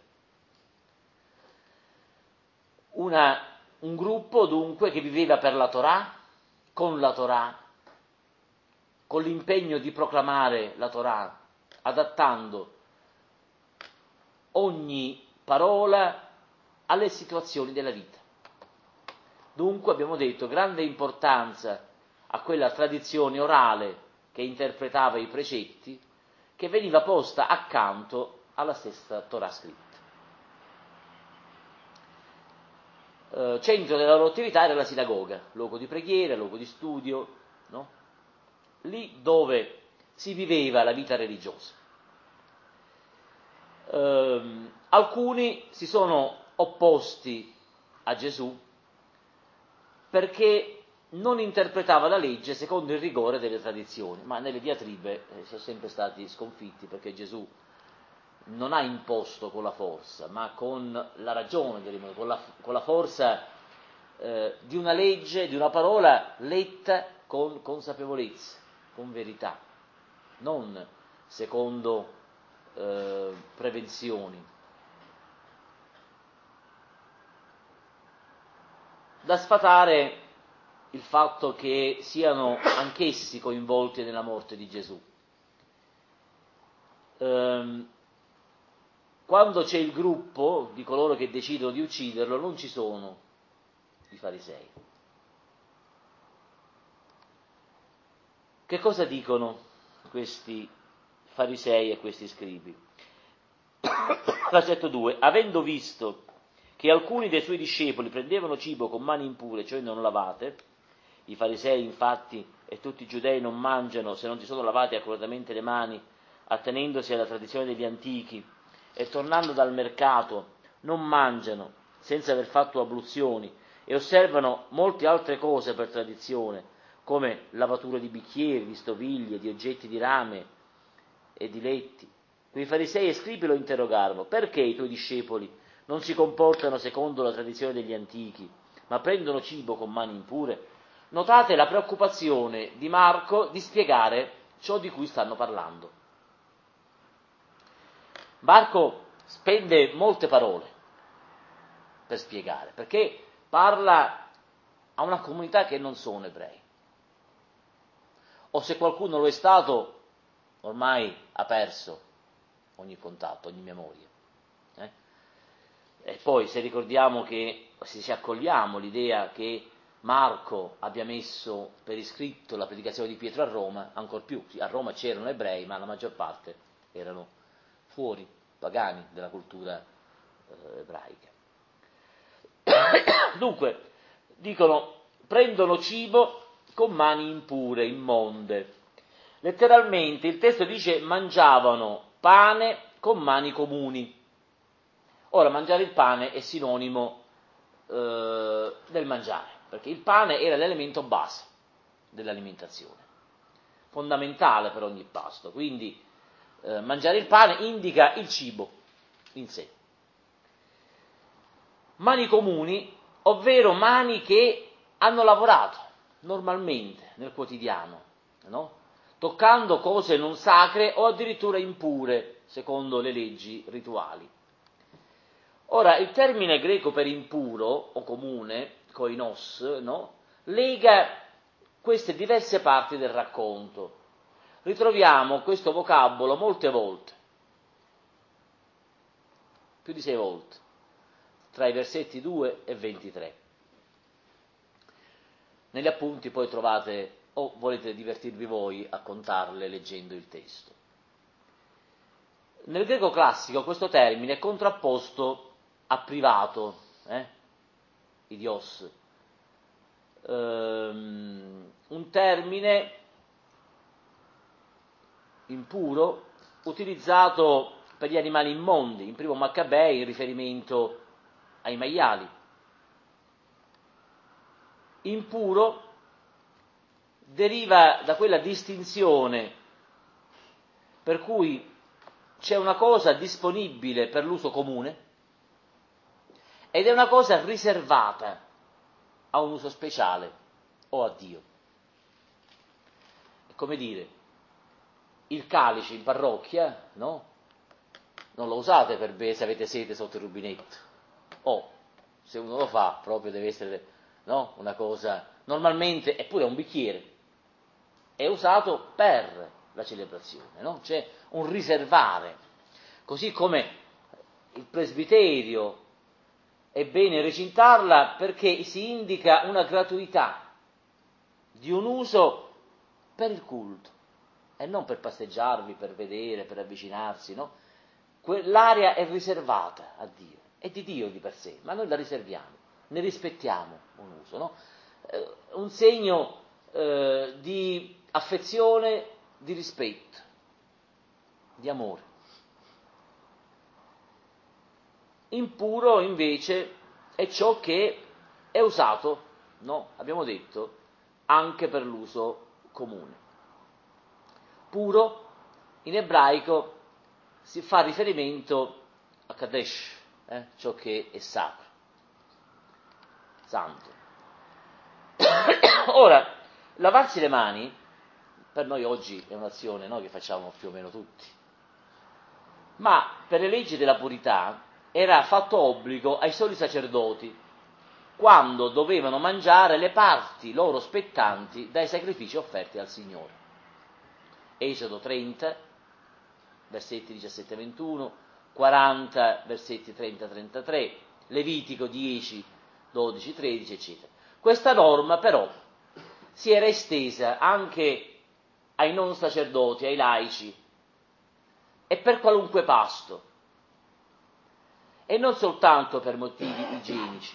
Una, un gruppo dunque che viveva per la Torah, con la Torah, con l'impegno di proclamare la Torah, adattando ogni parola alle situazioni della vita. Dunque abbiamo detto grande importanza a quella tradizione orale che interpretava i precetti, che veniva posta accanto alla stessa Torah scritta. Eh, centro della loro attività era la sinagoga, luogo di preghiera, luogo di studio, no? Lì dove si viveva la vita religiosa. Eh, alcuni si sono opposti a Gesù perché non interpretava la legge secondo il rigore delle tradizioni, ma nelle diatribe eh, sono sempre stati sconfitti perché Gesù non ha imposto con la forza, ma con la ragione, con la, con la forza eh, di una legge, di una parola letta con consapevolezza, con verità, non secondo eh, prevenzioni. Da sfatare il fatto che siano anch'essi coinvolti nella morte di Gesù. Ehm, quando c'è il gruppo di coloro che decidono di ucciderlo, non ci sono i farisei. Che cosa dicono questi farisei e questi scribi? Versetto due. Avendo visto che alcuni dei suoi discepoli prendevano cibo con mani impure, cioè non lavate, i farisei infatti e tutti i giudei non mangiano se non si sono lavati accuratamente le mani, attenendosi alla tradizione degli antichi, e tornando dal mercato non mangiano senza aver fatto abluzioni, e osservano molte altre cose per tradizione, come lavatura di bicchieri, di stoviglie, di oggetti di rame e di letti. Quei farisei e scribi lo interrogarono: perché i tuoi discepoli non si comportano secondo la tradizione degli antichi, ma prendono cibo con mani impure? Notate la preoccupazione di Marco di spiegare ciò di cui stanno parlando. Marco spende molte parole per spiegare, perché parla a una comunità che non sono ebrei. O se qualcuno lo è stato, ormai ha perso ogni contatto, ogni memoria. Eh? E poi se ricordiamo che, se ci accogliamo l'idea che Marco abbia messo per iscritto la predicazione di Pietro a Roma, ancor più, a Roma c'erano ebrei, ma la maggior parte erano fuori, pagani della cultura eh, ebraica. Dunque, dicono, prendono cibo con mani impure, immonde. Letteralmente il testo dice mangiavano pane con mani comuni. Ora, mangiare il pane è sinonimo eh, del mangiare, perché il pane era l'elemento base dell'alimentazione, fondamentale per ogni pasto, quindi eh, mangiare il pane indica il cibo in sé. mani comuni, ovvero mani che hanno lavorato normalmente nel quotidiano, no? Toccando cose non sacre o addirittura impure, secondo le leggi rituali. Ora, il termine greco per impuro o comune, koinos, no? Lega queste diverse parti del racconto. Ritroviamo questo vocabolo molte volte, più di sei volte, tra i versetti due e ventitré. Negli appunti poi trovate, o volete divertirvi voi a contarle leggendo il testo. Nel greco classico questo termine è contrapposto a privato, eh? idios, um, un termine impuro utilizzato per gli animali immondi, in primo Maccabei in riferimento ai maiali. Impuro deriva da quella distinzione per cui c'è una cosa disponibile per l'uso comune ed è una cosa riservata a un uso speciale o a Dio. È come dire, il calice in parrocchia, no? Non lo usate per bere se avete sete sotto il rubinetto. O, se uno lo fa, proprio deve essere, no? Una cosa, normalmente, eppure è un bicchiere, è usato per la celebrazione, no? C'è un riservare. Così come il presbiterio è bene recintarla perché si indica una gratuità di un uso per il culto e non per passeggiarvi, per vedere, per avvicinarsi, no? L'area è riservata a Dio, è di Dio di per sé, ma noi la riserviamo, ne rispettiamo un uso, no? Eh, un segno eh, di affezione, di rispetto, di amore. Impuro invece è ciò che è usato, no? Abbiamo detto, anche per l'uso comune. Puro in ebraico si fa riferimento a Kadesh, eh? Ciò che è sacro, santo. Ora, lavarsi le mani per noi oggi è un'azione, no, che facciamo più o meno tutti, ma per le leggi della purità era fatto obbligo ai soli sacerdoti quando dovevano mangiare le parti loro spettanti dai sacrifici offerti al Signore. Esodo trenta, versetti diciassette ventuno, quaranta, versetti trenta trentatré, Levitico dieci, dodici tredici, eccetera. Questa norma però si era estesa anche ai non sacerdoti, ai laici, e per qualunque pasto, e non soltanto per motivi igienici,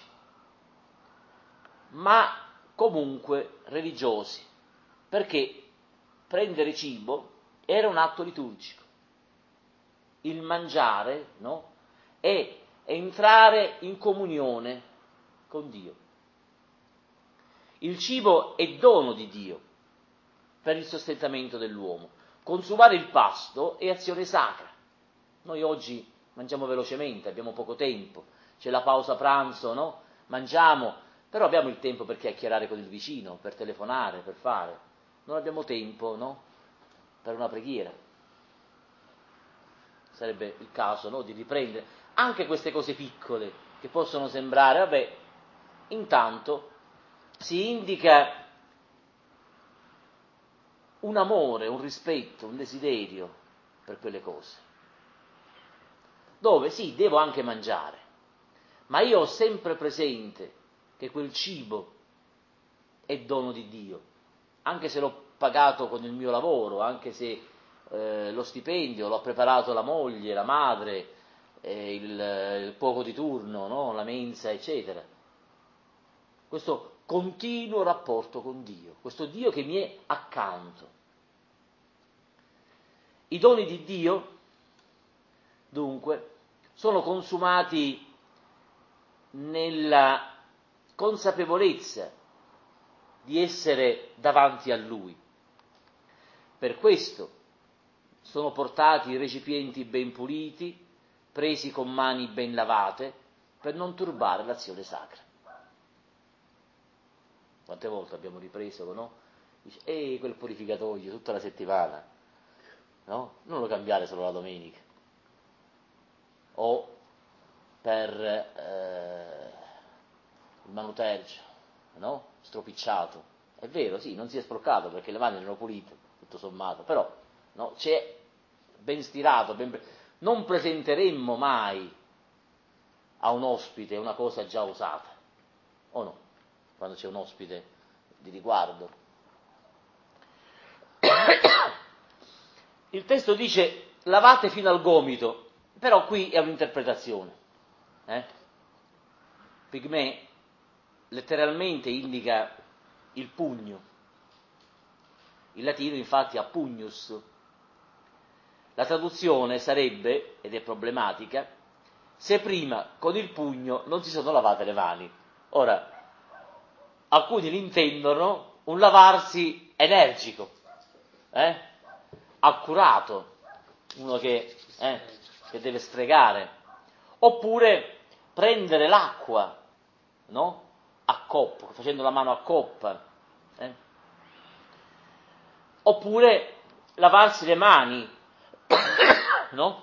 ma comunque religiosi, perché prendere cibo era un atto liturgico. Il mangiare, no, è entrare in comunione con Dio. Il cibo è dono di Dio per il sostentamento dell'uomo. Consumare il pasto è azione sacra. Noi oggi mangiamo velocemente, abbiamo poco tempo, c'è la pausa pranzo, no? Mangiamo, però abbiamo il tempo per chiacchierare con il vicino, per telefonare, per fare. Non abbiamo tempo, no? Per una preghiera. Sarebbe il caso, no? Di riprendere anche queste cose piccole che possono sembrare, vabbè, intanto si indica un amore, un rispetto, un desiderio per quelle cose. Dove sì, devo anche mangiare, ma io ho sempre presente che quel cibo è dono di Dio, anche se l'ho pagato con il mio lavoro, anche se eh, lo stipendio l'ho preparato la moglie, la madre, eh, il, il cuoco di turno, no? La mensa, eccetera. Questo continuo rapporto con Dio, questo Dio che mi è accanto. I doni di Dio, dunque, sono consumati nella consapevolezza di essere davanti a Lui. Per questo sono portati recipienti ben puliti, presi con mani ben lavate, per non turbare l'azione sacra. Quante volte abbiamo ripreso, no? Dice, ehi, quel purificatoio tutta la settimana, no? Non lo cambiare solo la domenica. O per eh, il manutergio, no? Stropicciato. È vero, sì, non si è sporcato perché le mani erano pulite, tutto sommato, però no? C'è ben stirato, ben... non presenteremmo mai a un ospite una cosa già usata, o no? Quando c'è un ospite di riguardo. Il testo dice lavate fino al gomito, però qui è un'interpretazione. Eh? Pigmè letteralmente indica il pugno. Il latino infatti ha pugnus. La traduzione sarebbe, ed è problematica, se prima con il pugno non si sono lavate le mani. Ora, alcuni l'intendono un lavarsi energico, eh? accurato, uno che, eh, che deve stregare, oppure prendere l'acqua, no? A coppa, facendo la mano a coppa, eh? Oppure lavarsi le mani, no?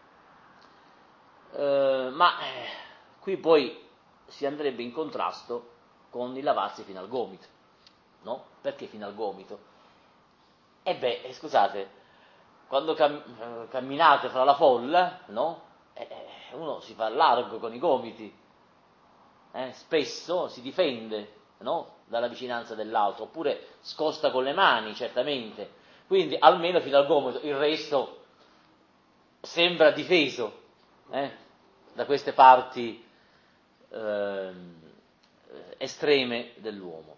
Eh, ma eh, qui poi si andrebbe in contrasto con il lavarsi fino al gomito, no? Perché fino al gomito? E beh, eh, scusate, quando cam- camminate fra la folla, no? Eh, uno si fa largo con i gomiti, eh? Spesso si difende, no? Dalla vicinanza dell'altro, oppure scosta con le mani, certamente, quindi almeno fino al gomito, il resto sembra difeso, eh? Da queste parti eh, estreme dell'uomo.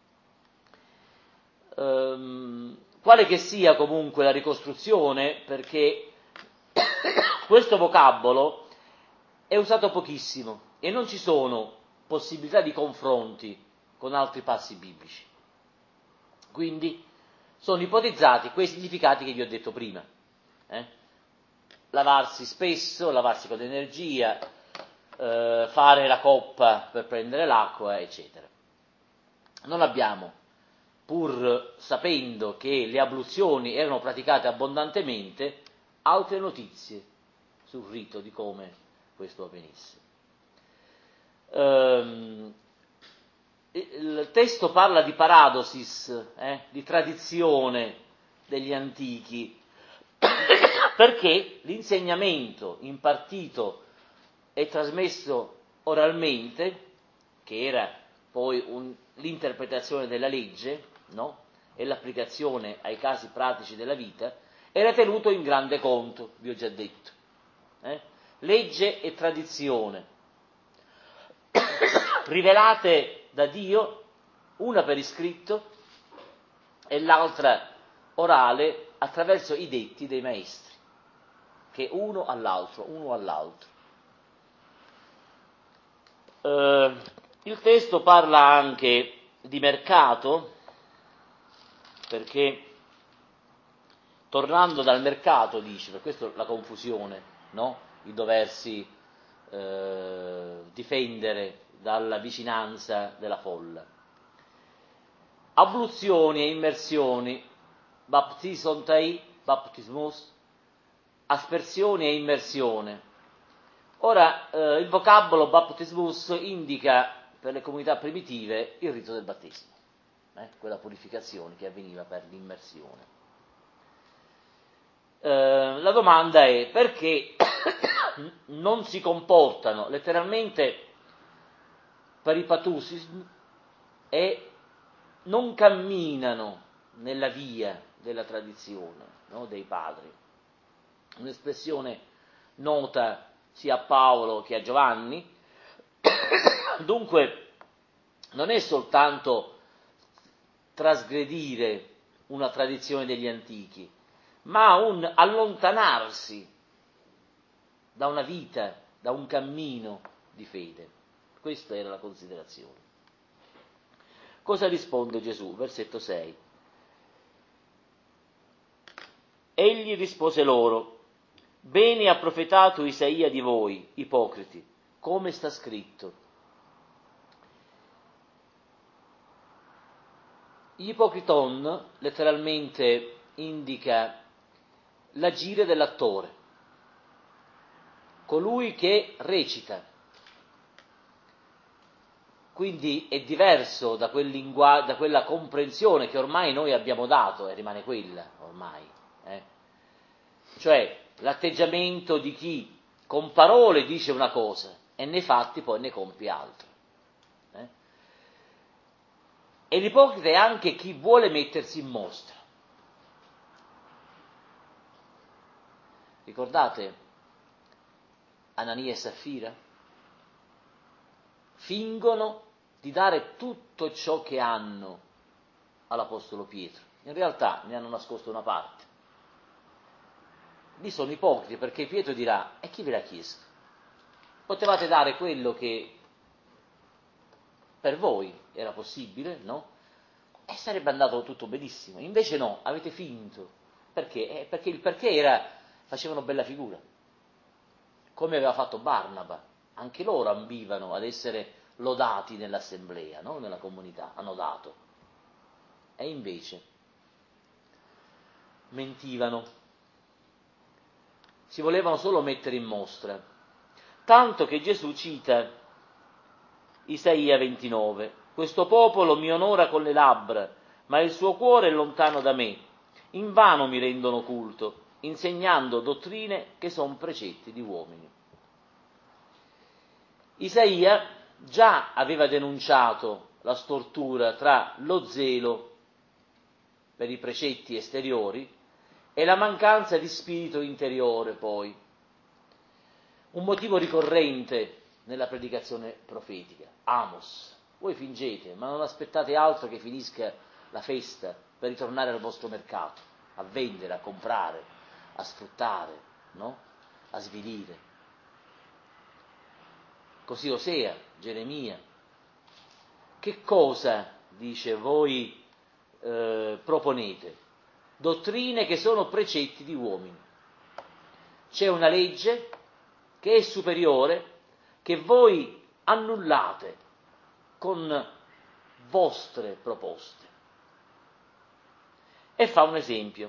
Um, quale che sia comunque la ricostruzione, perché questo vocabolo è usato pochissimo e non ci sono possibilità di confronti con altri passi biblici. Quindi sono ipotizzati quei significati che vi ho detto prima. Eh? Lavarsi spesso, lavarsi con energia, eh, fare la coppa per prendere l'acqua, eccetera. Non abbiamo, pur sapendo che le abluzioni erano praticate abbondantemente, altre notizie sul rito di come questo avvenisse. Um, il testo parla di paradosis, eh, di tradizione degli antichi, perché l'insegnamento impartito e trasmesso oralmente, che era poi un, l'interpretazione della legge, no? E l'applicazione ai casi pratici della vita, era tenuto in grande conto, vi ho già detto. Eh? Legge e tradizione, rivelate da Dio, una per iscritto e l'altra orale attraverso i detti dei maestri, che uno all'altro, uno all'altro. Eh, il testo parla anche di mercato, perché tornando dal mercato, dice, per questo la confusione, no? Il doversi eh, difendere dalla vicinanza della folla. Abluzioni e immersioni, baptisontai, baptismus, aspersione e immersione. Ora, eh, il vocabolo baptismus indica per le comunità primitive il rito del battesimo, eh, quella purificazione che avveniva per l'immersione. Eh, la domanda è perché non si comportano letteralmente peripatusis e non camminano nella via della tradizione, no, dei padri. Un'espressione nota sia a Paolo che a Giovanni. Dunque non è soltanto trasgredire una tradizione degli antichi, ma un allontanarsi da una vita, da un cammino di fede. Questa era la considerazione. Cosa risponde Gesù? Versetto sei. Egli rispose loro: bene ha profetato Isaia di voi, ipocriti, come sta scritto. Ipocriton letteralmente indica l'agire dell'attore, colui che recita. Quindi è diverso da, quel lingua- da quella comprensione che ormai noi abbiamo dato, e rimane quella ormai. Eh? Cioè l'atteggiamento di chi con parole dice una cosa e nei fatti poi ne compie altro. Eh? E l'ipocrita è anche chi vuole mettersi in mostra. Ricordate Anania e Saffira? Fingono di dare tutto ciò che hanno all'Apostolo Pietro. In realtà ne hanno nascosto una parte. Lì sono ipocriti perché Pietro dirà: e chi ve l'ha chiesto? Potevate dare quello che per voi era possibile, no? E sarebbe andato tutto benissimo. Invece no, avete finto. Perché? Eh, perché il perché era, facevano bella figura. Come aveva fatto Barnaba. Anche loro ambivano ad essere lodati nell'assemblea, no? Nella comunità, hanno dato. E invece mentivano. Si volevano solo mettere in mostra. Tanto che Gesù cita Isaia ventinove: questo popolo mi onora con le labbra, ma il suo cuore è lontano da me. Invano mi rendono culto, insegnando dottrine che sono precetti di uomini. Isaia già aveva denunciato la stortura tra lo zelo per i precetti esteriori e la mancanza di spirito interiore poi. Un motivo ricorrente nella predicazione profetica. Amos, voi fingete, ma non aspettate altro che finisca la festa per ritornare al vostro mercato, a vendere, a comprare, a sfruttare, no? A svilire. Così Osea, Geremia. Che cosa, dice, voi eh, proponete? Dottrine che sono precetti di uomini. C'è una legge che è superiore, che voi annullate con vostre proposte. E fa un esempio.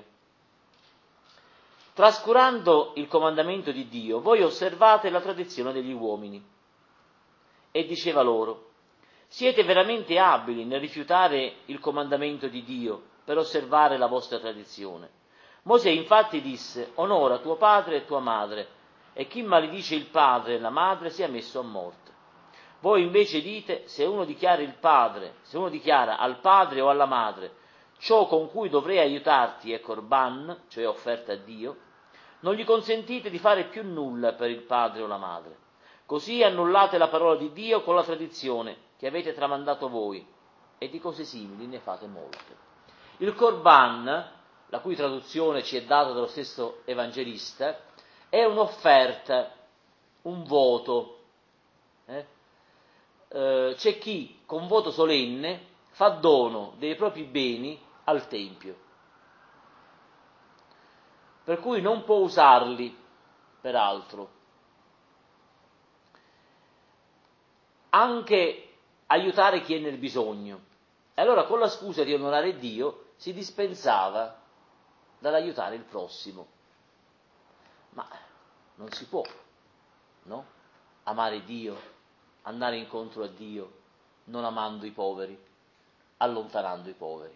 Trascurando il comandamento di Dio, voi osservate la tradizione degli uomini. E diceva loro: siete veramente abili nel rifiutare il comandamento di Dio per osservare la vostra tradizione. Mosè infatti disse: onora tuo padre e tua madre, e chi maledice il padre e la madre sia messo a morte. Voi invece dite: se uno dichiara il padre, se uno dichiara al padre o alla madre ciò con cui dovrei aiutarti è corban, cioè offerta a Dio, non gli consentite di fare più nulla per il padre o la madre. Così annullate la parola di Dio con la tradizione che avete tramandato voi, e di cose simili ne fate molte. Il corban, la cui traduzione ci è data dallo stesso evangelista, è un'offerta, un voto. Eh? Eh, c'è chi con voto solenne fa dono dei propri beni al Tempio, per cui non può usarli per altro. Anche aiutare chi è nel bisogno. E allora con la scusa di onorare Dio si dispensava dall'aiutare il prossimo. Ma non si può, no? Amare Dio, andare incontro a Dio, non amando i poveri, allontanando i poveri.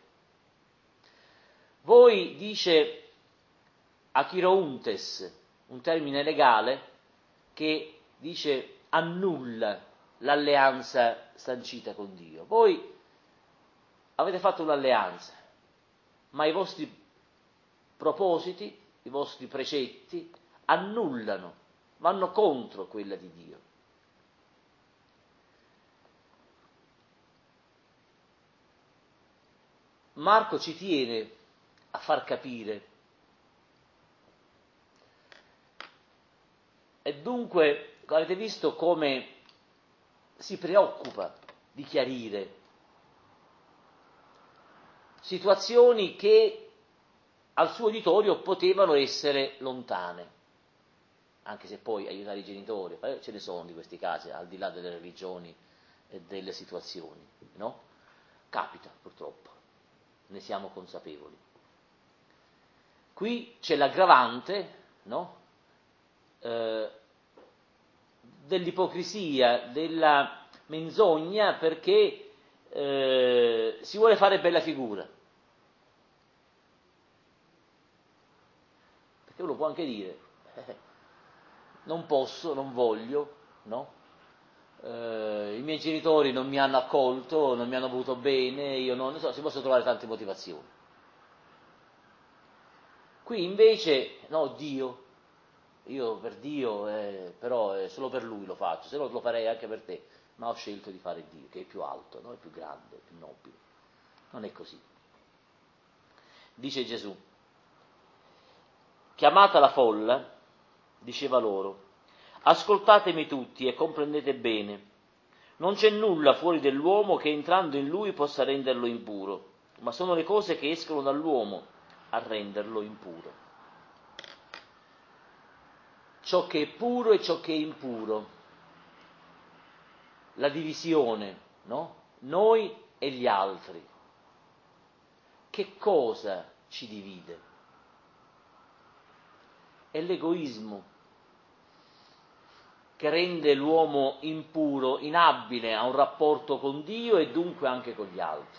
Voi, dice achirountes, un termine legale che dice annulla l'alleanza sancita con Dio. Voi avete fatto un'alleanza, ma i vostri propositi, i vostri precetti annullano, vanno contro quella di Dio. Marco ci tiene a far capire, e dunque avete visto come si preoccupa di chiarire situazioni che al suo uditorio potevano essere lontane. anche se poi aiutare i genitori, eh, ce ne sono di questi casi, al di là delle religioni e delle situazioni, no? Capita, purtroppo, ne siamo consapevoli. Qui c'è l'aggravante, no? Eh, dell'ipocrisia, della menzogna, perché eh, si vuole fare bella figura. Perché uno può anche dire, eh, non posso, non voglio, no? Eh, i miei genitori non mi hanno accolto, non mi hanno voluto bene, io non ne so, si possono trovare tante motivazioni. Qui invece, no, Dio, io per Dio, eh, però eh, solo per Lui lo faccio, se no lo farei anche per te, ma ho scelto di fare Dio, che è più alto, no? È più grande, è più nobile. Non è così. Dice Gesù, chiamata la folla, diceva loro, ascoltatemi tutti e comprendete bene, non c'è nulla fuori dell'uomo che entrando in lui possa renderlo impuro, ma sono le cose che escono dall'uomo a renderlo impuro. Ciò che è puro e ciò che è impuro, la divisione, no? Noi e gli altri. Che cosa ci divide? È l'egoismo che rende l'uomo impuro, inabile a un rapporto con Dio e dunque anche con gli altri.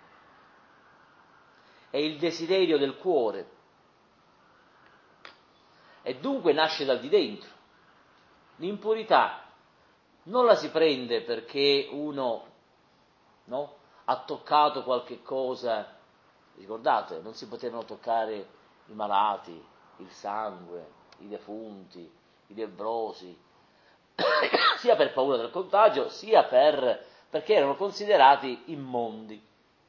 È il desiderio del cuore e dunque nasce dal di dentro. L'impurità non la si prende perché uno, no, ha toccato qualche cosa, ricordate, non si potevano toccare i malati, il sangue, i defunti, i lebbrosi, sia per paura del contagio, sia per, perché erano considerati immondi.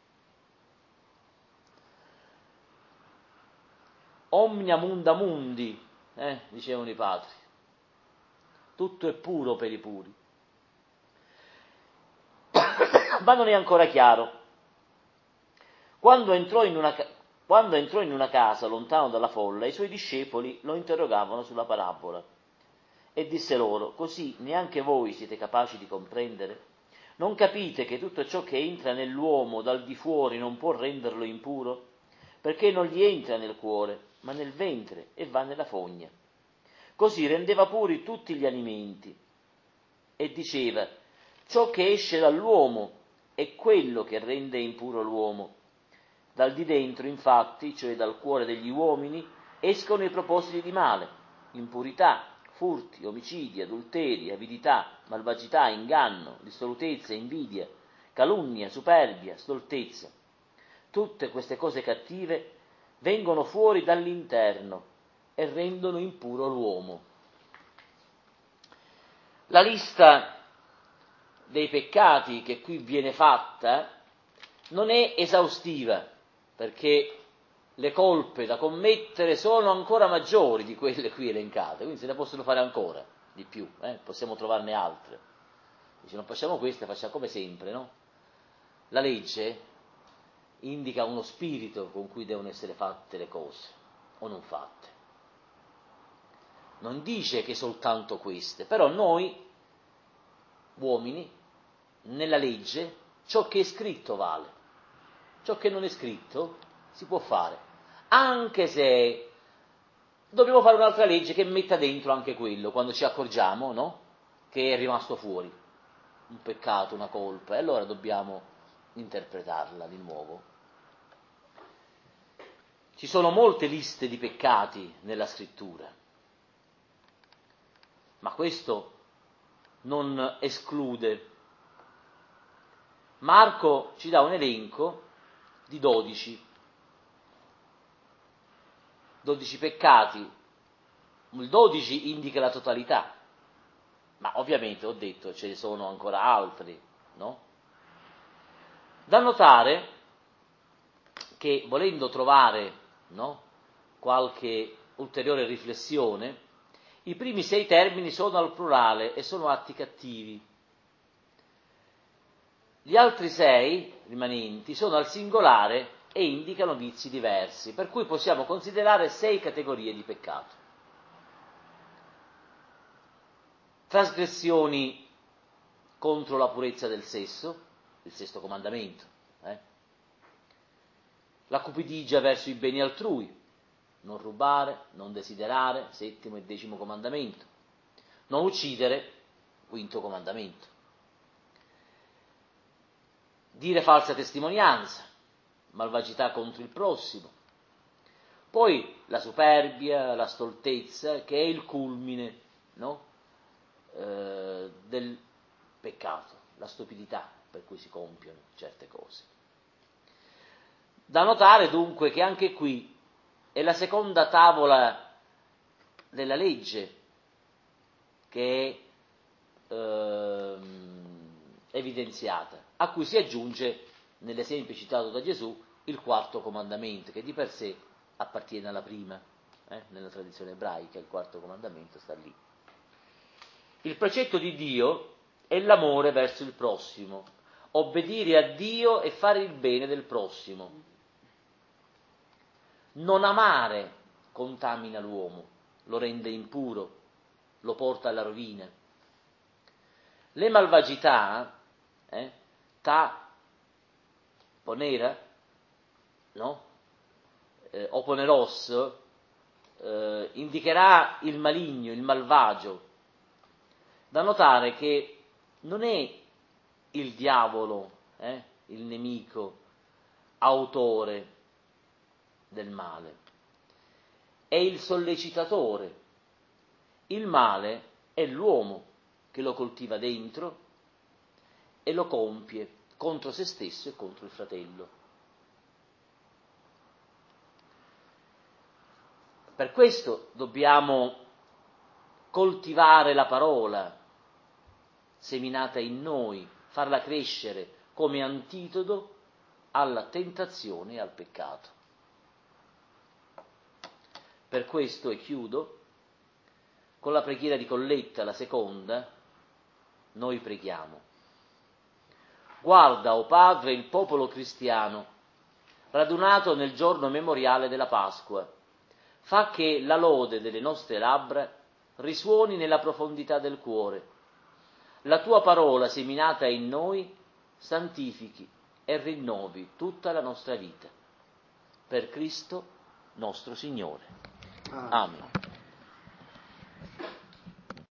Omnia munda mundi, eh, dicevano i padri. Tutto è puro per i puri. Ma non è ancora chiaro. Quando entrò in una, quando entrò in una casa lontano dalla folla, i suoi discepoli lo interrogavano sulla parabola. E disse loro, così neanche voi siete capaci di comprendere? Non capite che tutto ciò che entra nell'uomo dal di fuori non può renderlo impuro? Perché non gli entra nel cuore, ma nel ventre e va nella fogna. Così rendeva puri tutti gli alimenti. E diceva, ciò che esce dall'uomo è quello che rende impuro l'uomo. Dal di dentro, infatti, cioè dal cuore degli uomini, escono i propositi di male, impurità, furti, omicidi, adulteri, avidità, malvagità, inganno, dissolutezza, invidia, calunnia, superbia, stoltezza. Tutte queste cose cattive vengono fuori dall'interno e rendono impuro l'uomo. La lista dei peccati che qui viene fatta non è esaustiva, perché le colpe da commettere sono ancora maggiori di quelle qui elencate, quindi se ne possono fare ancora di più, eh? Possiamo trovarne altre. Se non facciamo queste, facciamo come sempre, no? La legge indica uno spirito con cui devono essere fatte le cose, o non fatte. Non dice che soltanto queste, però noi, uomini, nella legge, ciò che è scritto vale, ciò che non è scritto si può fare, anche se dobbiamo fare un'altra legge che metta dentro anche quello, quando ci accorgiamo, no? Che è rimasto fuori, un peccato, una colpa, e allora dobbiamo interpretarla di nuovo. Ci sono molte liste di peccati nella scrittura, ma questo non esclude. Marco ci dà un elenco di dodici, dodici peccati, il dodici indica la totalità, ma ovviamente ho detto ce ne sono ancora altri, no? Da notare che volendo trovare, no, qualche ulteriore riflessione, i primi sei termini sono al plurale e sono atti cattivi. Gli altri sei rimanenti sono al singolare e indicano vizi diversi, per cui possiamo considerare sei categorie di peccato. trasgressioni contro la purezza del sesso, il sesto comandamento, eh? la cupidigia verso i beni altrui, non rubare, non desiderare, settimo e decimo comandamento, non uccidere, quinto comandamento, dire falsa testimonianza, malvagità contro il prossimo, poi la superbia, la stoltezza, che è il culmine, no? eh, del peccato, la stupidità per cui si compiono certe cose. Da notare dunque che anche qui è la seconda tavola della legge che è eh, evidenziata, a cui si aggiunge, nell'esempio citato da Gesù, il quarto comandamento, che di per sé appartiene alla prima, eh? nella tradizione ebraica il quarto comandamento sta lì. Il precetto di Dio è l'amore verso il prossimo, obbedire a Dio e fare il bene del prossimo. Non amare contamina l'uomo, lo rende impuro, lo porta alla rovina. Le malvagità, eh, ta, ponera, no? Eh, oponeros, eh, indicherà il maligno, il malvagio. Da notare che non è il diavolo, eh, il nemico, autore del male, è il sollecitatore. Il male è l'uomo che lo coltiva dentro e lo compie contro se stesso e contro il fratello. Per questo dobbiamo coltivare la parola seminata in noi, farla crescere come antidoto alla tentazione e al peccato. Per questo, e chiudo, con la preghiera di Colletta, la seconda, noi preghiamo. Guarda, o Padre, il popolo cristiano, radunato nel giorno memoriale della Pasqua, fa che la lode delle nostre labbra risuoni nella profondità del cuore. La tua parola seminata in noi santifichi e rinnovi tutta la nostra vita. Per Cristo nostro Signore. Amen.